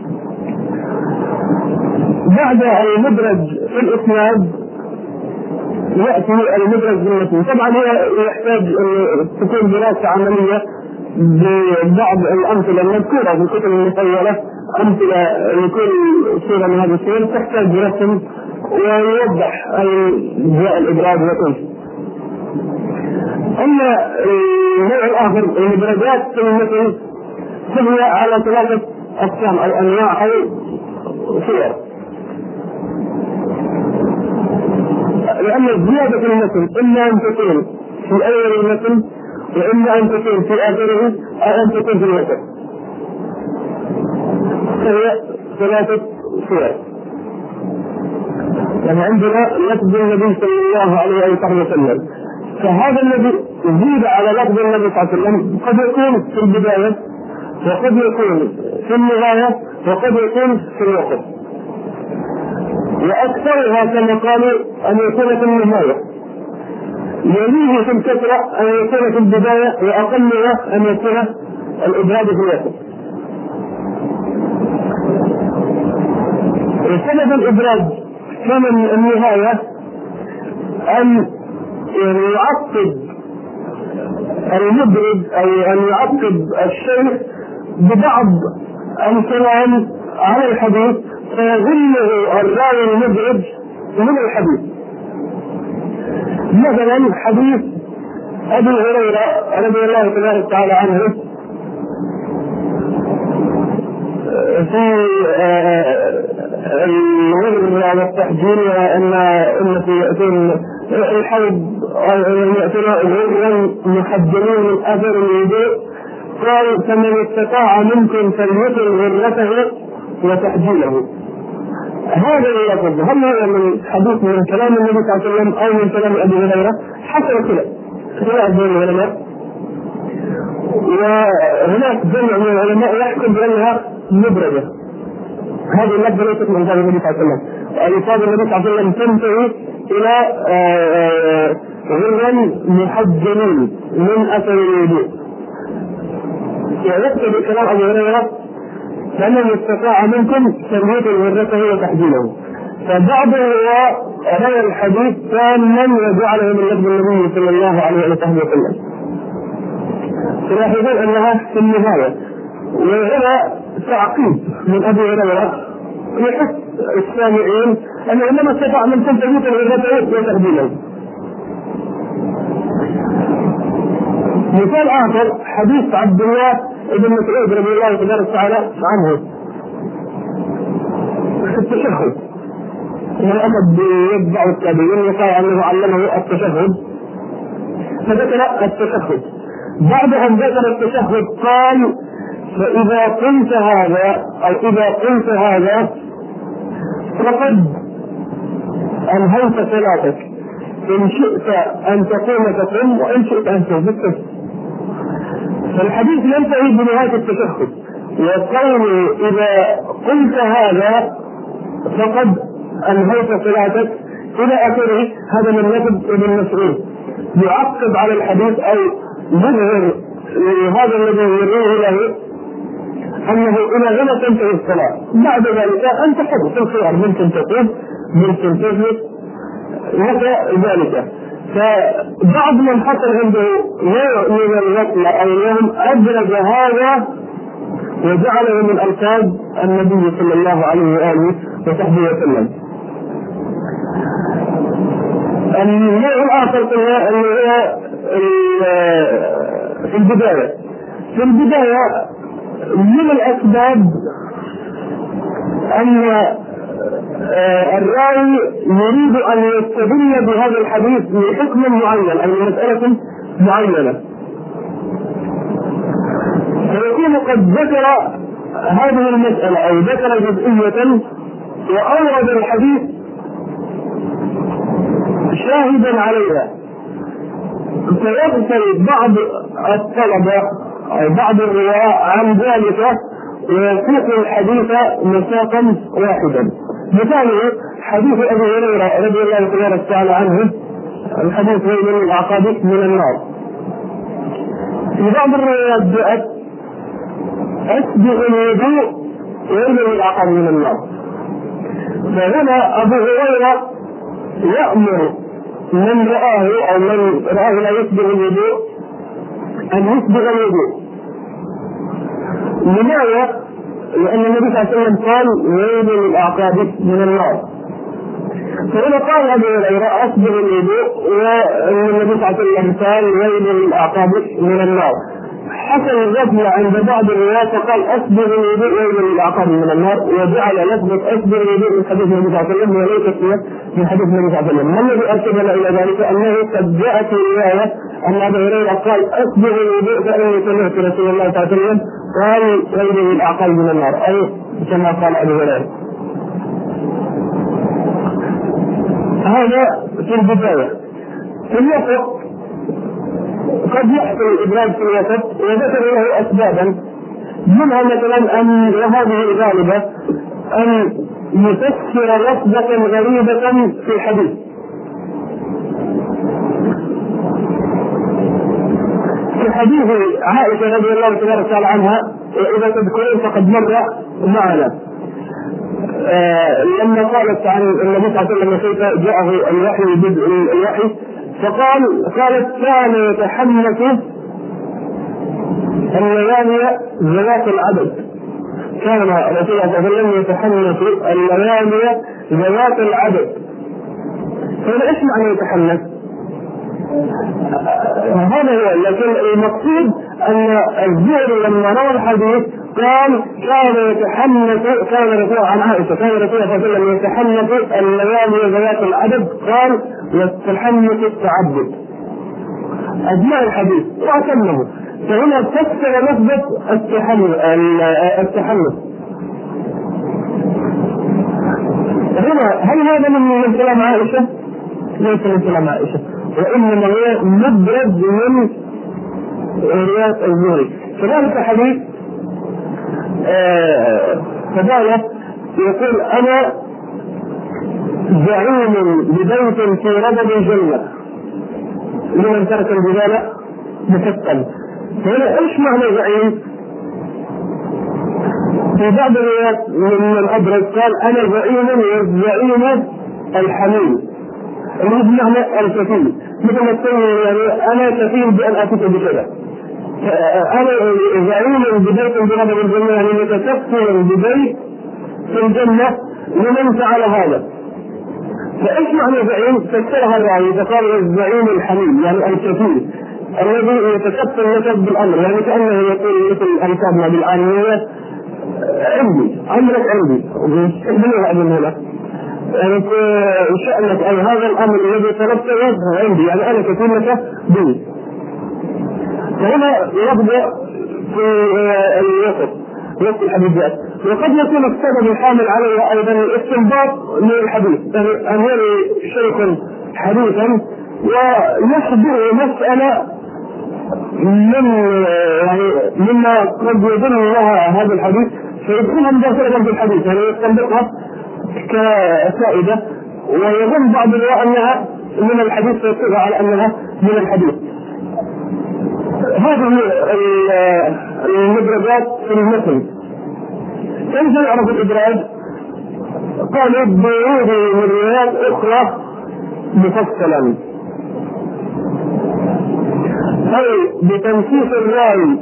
بعد المدرج في الإسناد يأتي المدرج بالمتن. طبعا هي يحتاج أن تكون دراسة عملية ببعض الأمثلة المذكورة في الكتب المطولة، أمثلة لكل صورة من هذه الصور تحتاج رسم ويوضح أجزاء الإدراج وكيف. أما النوع الآخر المدرجات في المتن فهي على ثلاثة أقسام أو أنواع أو صور، لأن الزيادة في المتن إما أن تكون في أول المتن وإما أن تكون في آخره أو أن تكون في الوسط. فهي ثلاثة صور. يعني عندنا لفظ النبي صلى الله عليه وسلم، فهذا الذي زيد على لفظ النبي صلى الله عليه وسلم قد يكون في البداية وقد يكون في النهاية وقد يكون في الوسط، وأكثرها كما قالوا أن يكون في النهاية، يليه في الكثرة أن يكون في البداية، وأقلها أن يكون الإبراد في الوسط. سبب الإبراد كان النهاية أن يعقد المبرد أو أن يعقد الشيء ببعض الكلام على الحديث فيظله الراوي المبرد من الحديث. مثلا حديث أبي هريرة رضي الله تبارك تعالى عنه في الغر والتحجير وأن أن في يأتون الحوض يأتون غرا محجلين من أثر الوضوء، قال فمن استطاع منكم فليطل غرته وتحجيله. هذا اللفظ هل هو من حديث من كلام النبي صلى الله عليه وسلم أو من كلام أبي هريرة؟ حصل خلاف خلاف بين العلماء، وهناك جمع من العلماء يحكم بأنها مبرده. هذه اللفظة ليست من كلام النبي صلى الله عليه وسلم، ألفاظ النبي صلى الله عليه وسلم تنتهي إلى غرا محجلين من أثر الوضوء. ويكتب كلام أبي هريرة فمن استطاع منكم فليطل غرته وتحجيله. فبعض الرواة روى الحديث تاما وجعله من لفظ النبي صلى الله عليه وسلم. تلاحظون أنها في النهاية، وهنا تعقيد من أبي هريرة يحس السامعين أنه إنما استطاع منكم فليطل غرته وتحجيله. مثال آخر حديث عبد الله ابن مسعود رضي الله تبارك تعالى عنه في التشهد، وأخذ بيد بعض التابعين وقال أنه علمه التشهد فذكر التشهد. بعد أن ذكر التشهد قال فإذا قلت هذا أو إذا قلت هذا فقد أنهيت صلاتك، إن شئت أن تقوم تقوم وإن شئت أن تسجد. فالحديث ينتهي بنهاية التشهد، وقوله إذا قلت هذا فقد أنهيت صلاتك إلى آخره. هذا من لفظ ابن مسعود يعقب على الحديث أو يظهر لهذا الذي يرويه له أنه إلى غدا تنتهي الصلاة، بعد ذلك أنت حر في الخيار، ممكن تقوم ممكن تجلس وكذلك. فبعض من حصل عنده نوع من الغفلة أو الوهم أدرج هذا وجعله من ألفاظ النبي صلى الله عليه وآله وصحبه وسلم. النوع الآخر قلنا أنه هو في البداية. في البداية من الأسباب أن الراوي يريد أن يستدل بهذا الحديث لحكم معين أو لمسألة معينة، فيكون قد ذكر هذه المسألة أو ذكر جزئية وأورد الحديث شاهدا عليها، فيغفل بعض الطلبة أو بعض الرواة عن ذلك ويسوق الحديث مساقا واحدا. مثاله حديث أبي هريرة رضي الله تبارك وتعالى عنه، الحديث ويل للأعقاب من النار. في بعض الروايات جاءت أسبغ الوضوء ويل للأعقاب من النار. فهنا أبو هريرة يأمر من رآه أو من رآه لا يسبغ الوضوء أن يسبغ الوضوء. لماذا؟ لأن النبي صلى الله عليه وسلم قال ويل للأعقاب من النار. فهنا قال أبو هريرة أسبغ الوضوء، والنبي صلى الله عليه وسلم قال ويل للأعقاب من النار. حصل الغفل عند بعض الرواة فقال أسبغ الوضوء ويل للأعقاب من النار، وجعل لفظة أسبغ الوضوء من حديث النبي صلى الله عليه وسلم وليست من حديث النبي صلى الله عليه وسلم. ما الذي أرشدنا إلى ذلك؟ أنه قد جاءت رواية أن أبا هريرة قال أسبغ الوضوء فإني سمعت رسول الله صلى الله عليه وسلم قال ويل للأعقاب من النار، أي كما قال أبو هريرة. هذا في البداية. في الوسط قد يحصل الإدراج في الوسط وذكر له أسبابا، منها مثلا أن وهذه غالبة أن يفسر لفظة غريبة في الحديث. في حديث عائشة رضي الله تبارك وتعالى عنها إذا تذكرون فقد مر معنا آه لما قالت عن النبي صلى الله عليه وسلم كيف جاءه الوحي بدء الوحي، فقال قالت كان يتحنث الليالي ذوات العدد. كان رسول الله صلى الله عليه وسلم يتحنث الليالي ذوات العدد. فإيش معنى يتحنث؟ هذا هو، لكن المقصود أن الزهري لما روى الحديث قال كان يتحنث، كان رسول عن عائشة كان رسول الله صلى الله عليه وسلم يتحنث الليالي ذوات العدد، قال يتحنث التعبد. أجمع الحديث وأتمه، فهنا تفسر لفظة التحنث. هنا هل هذا من كلام عائشة؟ ليس من كلام عائشة، وإنما هو مدرج من رواية الزهري. كذلك حديث فضالة يقول أنا زعيم ببيت في ربض الجنة لمن ترك الجبال مكتل. فهنا إيش معنى زعيم؟ في بعض الروايات من الأبرز قال أنا زعيم والزعيم الحميد، اللي بمعنى الكفيل، مثل ما تقول يعني أنا كفيل بأن أتيت بكذا. أنا زعيم ببيت بربض الجنة، يعني متكفل ببيت في الجنة لمن فعل هذا. فإيش معنى زعيم؟ فسرها الراوي فقال الزعيم الحميد يعني الكفيل الذي يتكفل لك بالأمر، يعني كأنه يقول مثل أنسابنا بالعامية عندي أمرك عندي ابنها ابن هنا، يعني شأنك أي هذا الأمر الذي طلبته يظهر عندي، يعني أنا كفيل لك به. فهنا يبدأ في الوسط وسط الحديثات، وقد يكون السبب الحامل عليه أيضا الاستنباط من الحديث، يعني أن يروي شيخ حديثا ويخبر مسألة من يعني مما قد يدل لها هذا الحديث فيدخلها مباشرة في الحديث، يعني يستنبطها كفائدة، ويظن بعض الرواة أنها من الحديث فيصيغها على أنها من الحديث. هذه المدرجات في المثل. كيف يعرف الإدراج؟ قالوا بورود من روايات أخرى مفصلا، أي بتنسيق الراوي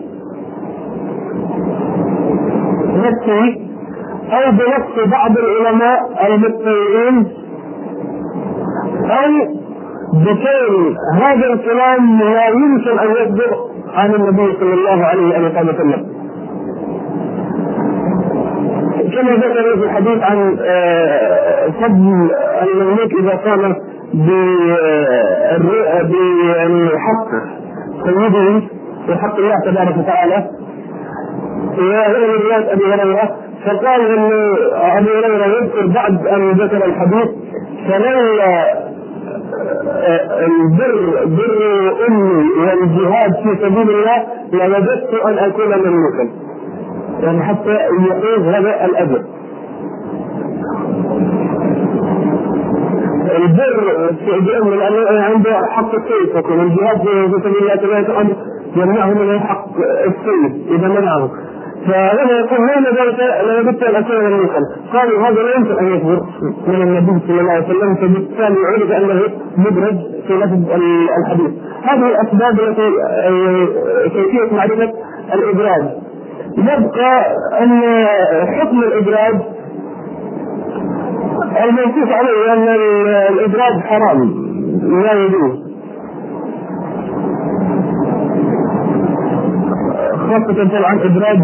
نفسه أو بنص بعض العلماء المتبعين، أو بكون هذا الكلام لا يمكن أن يصدر عن النبي صلى الله عليه وسلم، كما ذكر في الحديث عن فضل المملوك إذا قام بحق سيده وحق الله تبارك وتعالى. وهذا من رواية أبي هريرة، فقال أن أبي هريرة يذكر بعد أن ذكر الحديث فلولا البر بر امي والجهاد في سبيل الله لوددت ان اكون مملوكا، يعني حتى يحوز هذا الاجر. البر بامه لانه عنده حق السيف، يكون الجهاد في سبيل الله كذلك امر يمنعه من حق السيف اذا منعه، فهنا يقول هنا ذلك لوددت ان اكون مملوكا. قالوا هذا لا يمكن ان يصبر من النبي صلى الله عليه وسلم، فبالتالي عرف انه مدرج في لفظ الحديث. هذه الاسباب التي كيفيه معرفه الادراج. يبقى ان حكم الادراج المنصوص عليه ان الادراج حرام لا يجوز، خاصة طبعا ادراج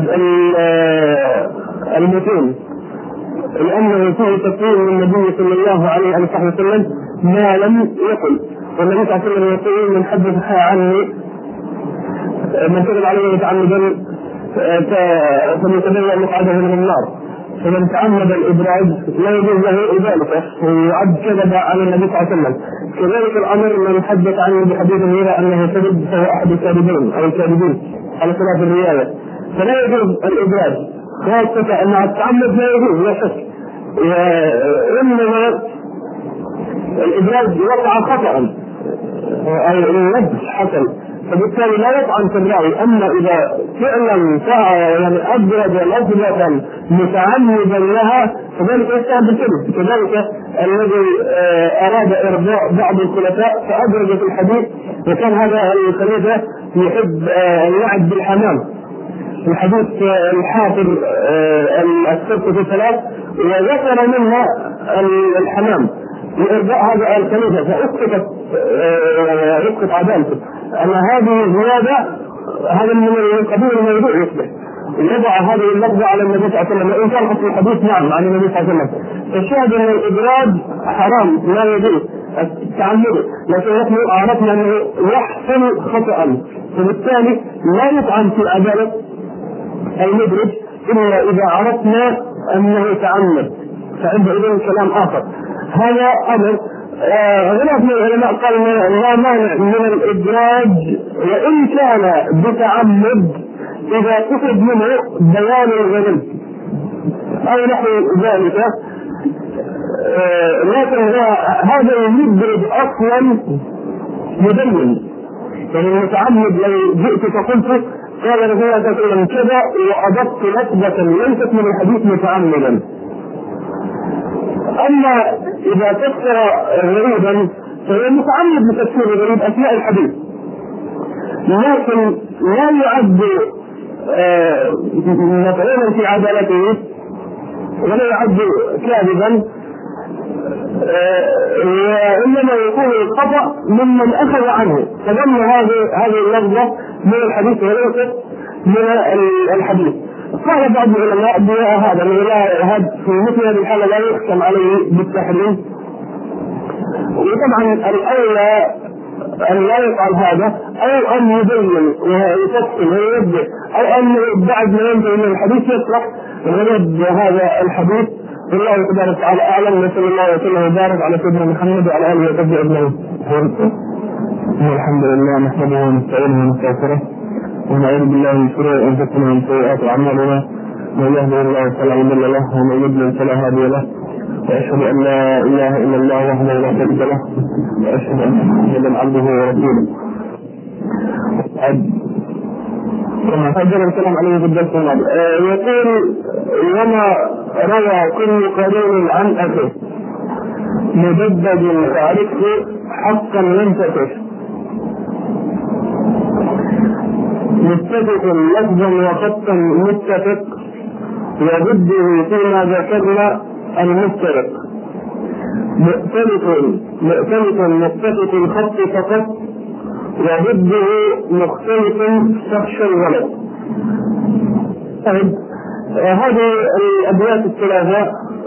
المتون، لانه فيه تقرير من النبي صلى الله عليه وسلم ما لم يقل، والنبي صلى الله عليه وسلم يقول من حدث عني من كذب عليه متعمدا فليتبوأ مقعده من النار. فمن تعمد الادراج لا يجوز له ذلك ويعد كذب على النبي صلى الله عليه وسلم. كذلك الامر من حدث عنه بحديث غير انه كذب فهو احد الكاذبين او الكاذبين على خلاف الروايه، فلا يجوز الادراج، خاصه ان التعمد لا يجوز لا شك، انما الادراج وقع خطا او اللبس حصل، فبالتالي لا يطعن في الراوي. اما اذا فعلا يعني ادرج لفظه متعمدا لها فذلك يستهدف بالكذب. كذلك الذي اراد ارضاء بعض الخلفاء فادرج في الحديث، وكان هذا الخليفه يحب ان يعد بالحمام في حديث الحافر السبت في ثلاث، وذكر منها الحمام لارضاء هذا الخليفه فاسقطت اسقط عدالته. أن هذه زيادة هذا من القبيل الموضوع يصبح يضع هذه اللفظة على النبي صلى الله عليه وسلم، وإن كان في الحديث نعم عن النبي صلى الله عليه وسلم. فالشاهد أن الإدراج حرام لا يجوز التعمد، لكن نحن عرفنا أنه يحصل خطأ، فبالتالي لا يطعن في عدالة المدرج إلا إذا عرفنا أنه تعمد، فعندئذ كلام آخر. هذا أمر غلاف من العلماء قال لا مانع من الإدراج وإن كان بتعمد إذا قصد منه بيان الغلب أو نحو ذلك، لكن هذا المدرج أصلا مبين، يعني المتعمد لو جئت فقلت قال رسول الله صلى الله عليه وسلم كذا وأضفت لفظة ليست من الحديث متعمدا. أما إذا تفسر غريبا فهو متعمد بتفسير غريب أثناء الحديث، لكن لا يعد مطعونا في عدالته ولا يعد كاذبا، وإنما يكون الخطأ ممن أخذ عنه، فضمن هذه هذه اللفظة من الحديث وليست من الحديث. قال بعض العلماء هذا هذا في مثل هذه الحالة لا يحكم عليه بالتحريم، وطبعا الأولى أن لا يفعل هذا أو أن يبين ويفصل ويوضح أو أن بعد ما ينتهي من الحديث يشرح غرض هذا الحديث. والله تبارك وتعالى أعلم. نسأل الله وسلم وبارك على سيدنا محمد وعلى آله وصحبه أجمعين. الحمد لله نحمده ونستعينه ونستغفره ونعوذ بالله من شرور أنفسنا ومن سيئات أعمالنا، من يهده الله فلا مضل له ومن يضلل فلا هادي له، وأشهد أن لا إله إلا الله وحده لا شريك له، وأشهد أن محمدا عبده ورسوله. كما فجر الكلام عليه في الدرس الماضي يقول وما روى كل قرين عن أخيه مبدد تعرفه حقا لم تكف، متفق لفظا وخطا متفق، وضده فيما ذكرنا المفترق، مؤتلف مؤتلف متفق الخط فقط، وضده مختلف شخص الولد. هذه الأبيات الثلاثة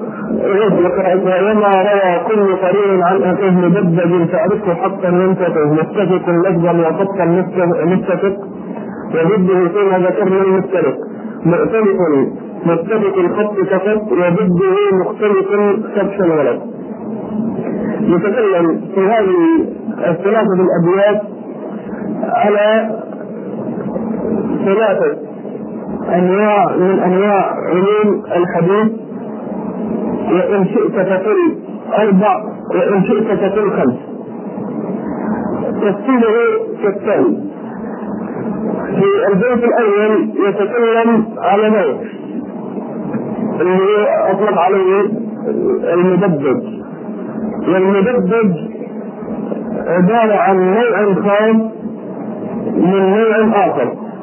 وما روى كل قرين عن أخيه مبدد تعرفه حقا ينتفع، متفق لفظا وخطا متفق، وضده فيما ذكرنا المختلف، مؤتلف متفق الخط فقط، وضده مختلف شخص الولد. يتكلم في هذه الثلاثة الأبيات على ثلاثة أنواع من أنواع علوم الحديث، وإن شئت فقل أربع وإن شئت فقل خمس. تفصيله كالتالي: في البيت الأول يتكلم على نوع اللي أطلق عليه المدبج، والمدبج عبارة عن نوع خاص من نوع آخر،